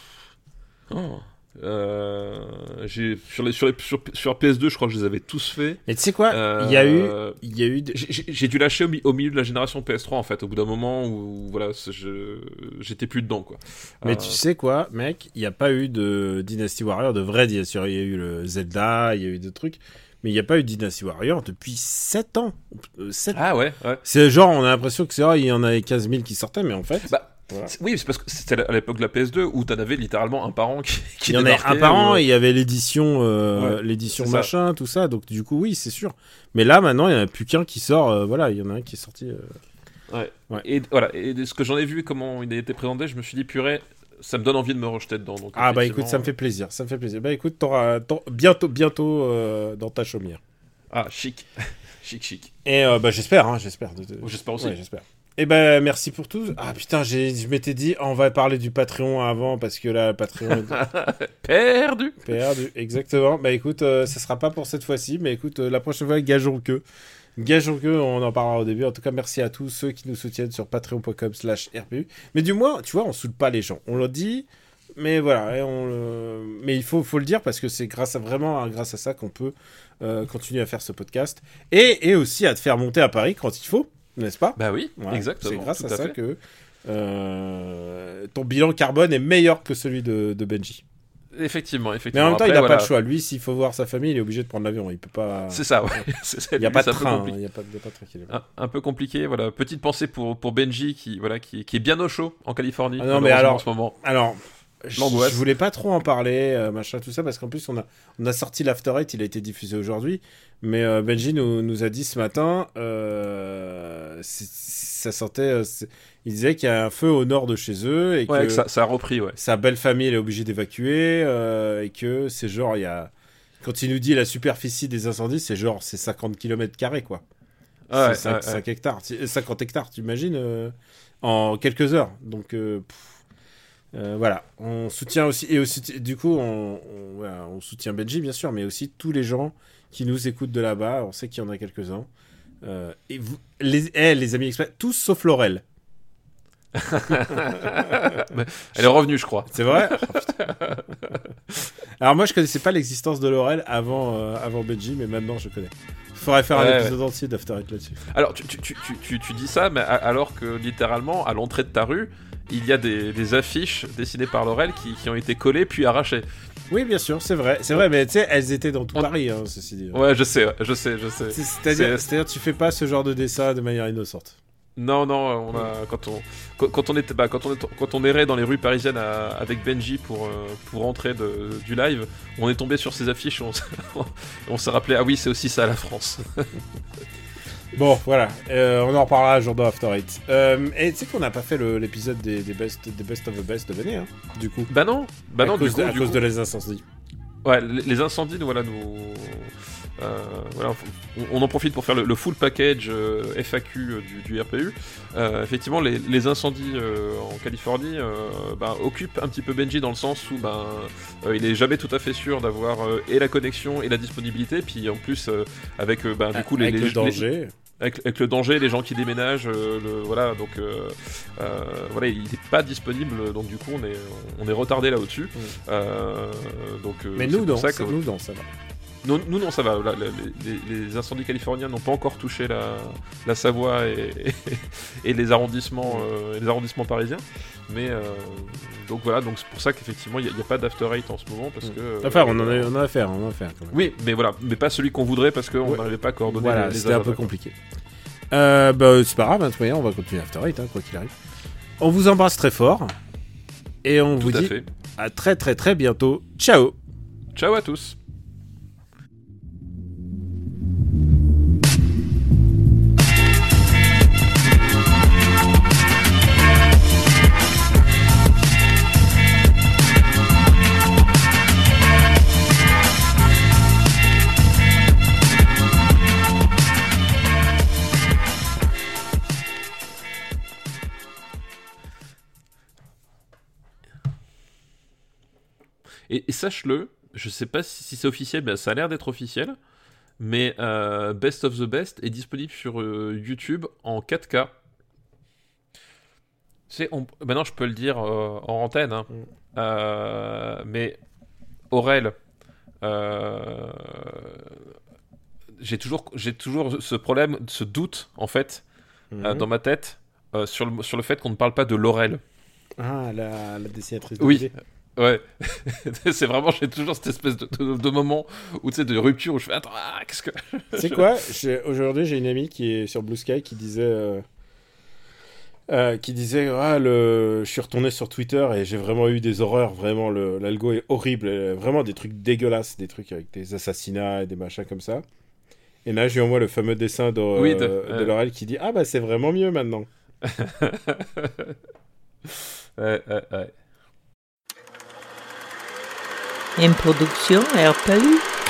sur PS2, je crois que je les avais tous faits. Et tu sais quoi, il y a eu j'ai dû lâcher au milieu de la génération PS3 en fait, au bout d'un moment où voilà, j'étais plus dedans, quoi. Mais tu sais quoi, mec, il n'y a pas eu de Dynasty Warrior de vrai Dynasty Warrior. Il y a eu le Zelda, il y a eu des trucs, mais il n'y a pas eu de Dynasty Warrior depuis 7 ans. Ah ouais. C'est genre, on a l'impression que il y en avait 15 000 qui sortaient, mais en fait... Voilà. Oui, c'est parce que c'était à l'époque de la PS2 où t'en avais littéralement un par an qui il y en avait un par an, et il y avait l'édition machin, ça. tout ça. Donc du coup, oui, c'est sûr. Mais là, maintenant, il n'y en a plus qu'un qui sort. Voilà, il y en a un qui est sorti. Ouais. Et voilà. Et de ce que j'en ai vu, comment il a été présenté, je me suis dit, purée, ça me donne envie de me rejeter dedans. Donc, bah écoute, ça me fait plaisir. Bah écoute, t'auras bientôt dans ta chaumière. Ah, chic. chic. Et bah j'espère. J'espère aussi. Ouais, j'espère. Et ben merci pour tout. Ah putain, je m'étais dit on va parler du Patreon avant parce que là Patreon perdu, exactement. Bah écoute, ça sera pas pour cette fois-ci, mais écoute, la prochaine fois gageons que on en parlera au début. En tout cas, merci à tous ceux qui nous soutiennent sur patreon.com/rpu. Mais du moins, tu vois, on saoule pas les gens. On le dit, mais voilà, mais il faut le dire parce que c'est grâce à ça qu'on peut continuer à faire ce podcast et aussi à te faire monter à Paris quand il faut. N'est-ce pas? Bah oui, voilà, exactement. C'est grâce à ça que ton bilan carbone est meilleur que celui de Benji. Effectivement. Mais en même temps, Après, il n'a voilà. pas le choix. Lui, s'il faut voir sa famille, il est obligé de prendre l'avion. Il peut pas. C'est ça, ouais. C'est ça, Il n'y a lui, pas c'est de un peu train. compliqué. Il n'y a pas de train qui est Un peu compliqué, voilà. Petite pensée pour Benji qui est bien au chaud en Californie. Ah non, mais malheureusement, alors- en ce moment. Alors, L'angoisse. je voulais pas trop en parler, machin, tout ça, parce qu'en plus, on a sorti l'After Eight, il a été diffusé aujourd'hui, mais Benji nous a dit ce matin, ça sentait, il disait qu'il y a un feu au nord de chez eux, et Ouais, que ça a repris, ouais. sa belle famille, elle est obligée d'évacuer, et que c'est genre, il y a... Quand il nous dit la superficie des incendies, c'est 50 km², quoi. Ouais, C'est 5 ouais. hectares, 50 hectares, tu imagines, en quelques heures. Donc, voilà, on soutient aussi, et aussi, du coup, voilà, on soutient Benji, bien sûr, mais aussi tous les gens qui nous écoutent de là-bas. On sait qu'il y en a quelques-uns. Et vous, les amis express, tous sauf Laurel. Elle est revenue, je crois. C'est vrai. Oh, putain. Alors moi, je connaissais pas l'existence de Laurel avant Benji, mais maintenant je connais. Faudrait faire un épisode entier d'After Eight là-dessus. Alors, tu dis ça, mais alors que littéralement, à l'entrée de ta rue, il y a des affiches dessinées par Laurel qui ont été collées puis arrachées. Oui, bien sûr, c'est vrai, mais tu sais, elles étaient dans tout Paris, hein, ceci dit. Ouais, je sais. C'est-à-dire, tu fais pas ce genre de dessin de manière innocente. Non, on a quand on errait dans les rues parisiennes avec Benji pour rentrer du live, on est tombé sur ces affiches, on s'est rappelé, ah oui, c'est aussi ça la France. Bon, voilà, on en reparlera un jour dans After Eight. Et tu sais qu'on n'a pas fait l'épisode des best of the best de l'année, hein, du coup. Bah non, à cause de les incendies. Ouais, les incendies, voilà, on en profite pour faire le full package FAQ du RPU. Effectivement, les incendies en Californie occupent un petit peu Benji dans le sens où il est jamais tout à fait sûr d'avoir et la connexion et la disponibilité, puis en plus avec du coup avec le danger. Avec le danger, les gens qui déménagent, donc il n'est pas disponible, donc du coup on est retardé là au-dessus. Mais nous non, ça va. Nous non, ça va. Là, les incendies californiens n'ont pas encore touché la Savoie et les arrondissements parisiens. Mais donc voilà, donc c'est pour ça qu'effectivement il n'y a pas d'After Eight en ce moment parce que. Enfin, on en a affaire quand même. Oui, mais voilà, mais pas celui qu'on voudrait parce qu'on n'arrivait pas à coordonner. Voilà, les c'était un agendas, peu compliqué. C'est pas grave, on va continuer After Eight, quoi qu'il arrive. On vous embrasse très fort et on vous dit à très très très bientôt. Ciao. Ciao à tous. Et sache-le, je sais pas si c'est officiel, mais ça a l'air d'être officiel, mais Best of the Best est disponible sur YouTube en 4K. Maintenant je peux le dire en antenne, hein. Mais Aurel, j'ai toujours ce problème, ce doute en fait dans ma tête sur le fait qu'on ne parle pas de Laurel. Ah, la dessinatrice. Oui. Ouais, c'est vraiment, j'ai toujours cette espèce de moment où tu sais, de rupture où je fais attends, qu'est-ce que. Tu sais quoi, aujourd'hui j'ai une amie qui est sur Blue Sky qui disait je suis retourné sur Twitter et j'ai vraiment eu des horreurs, vraiment l'algo est horrible, vraiment des trucs dégueulasses, des trucs avec des assassinats et des machins comme ça. Et là je lui envoie le fameux dessin de Laurel qui dit c'est vraiment mieux maintenant. Ouais. Une production RPU.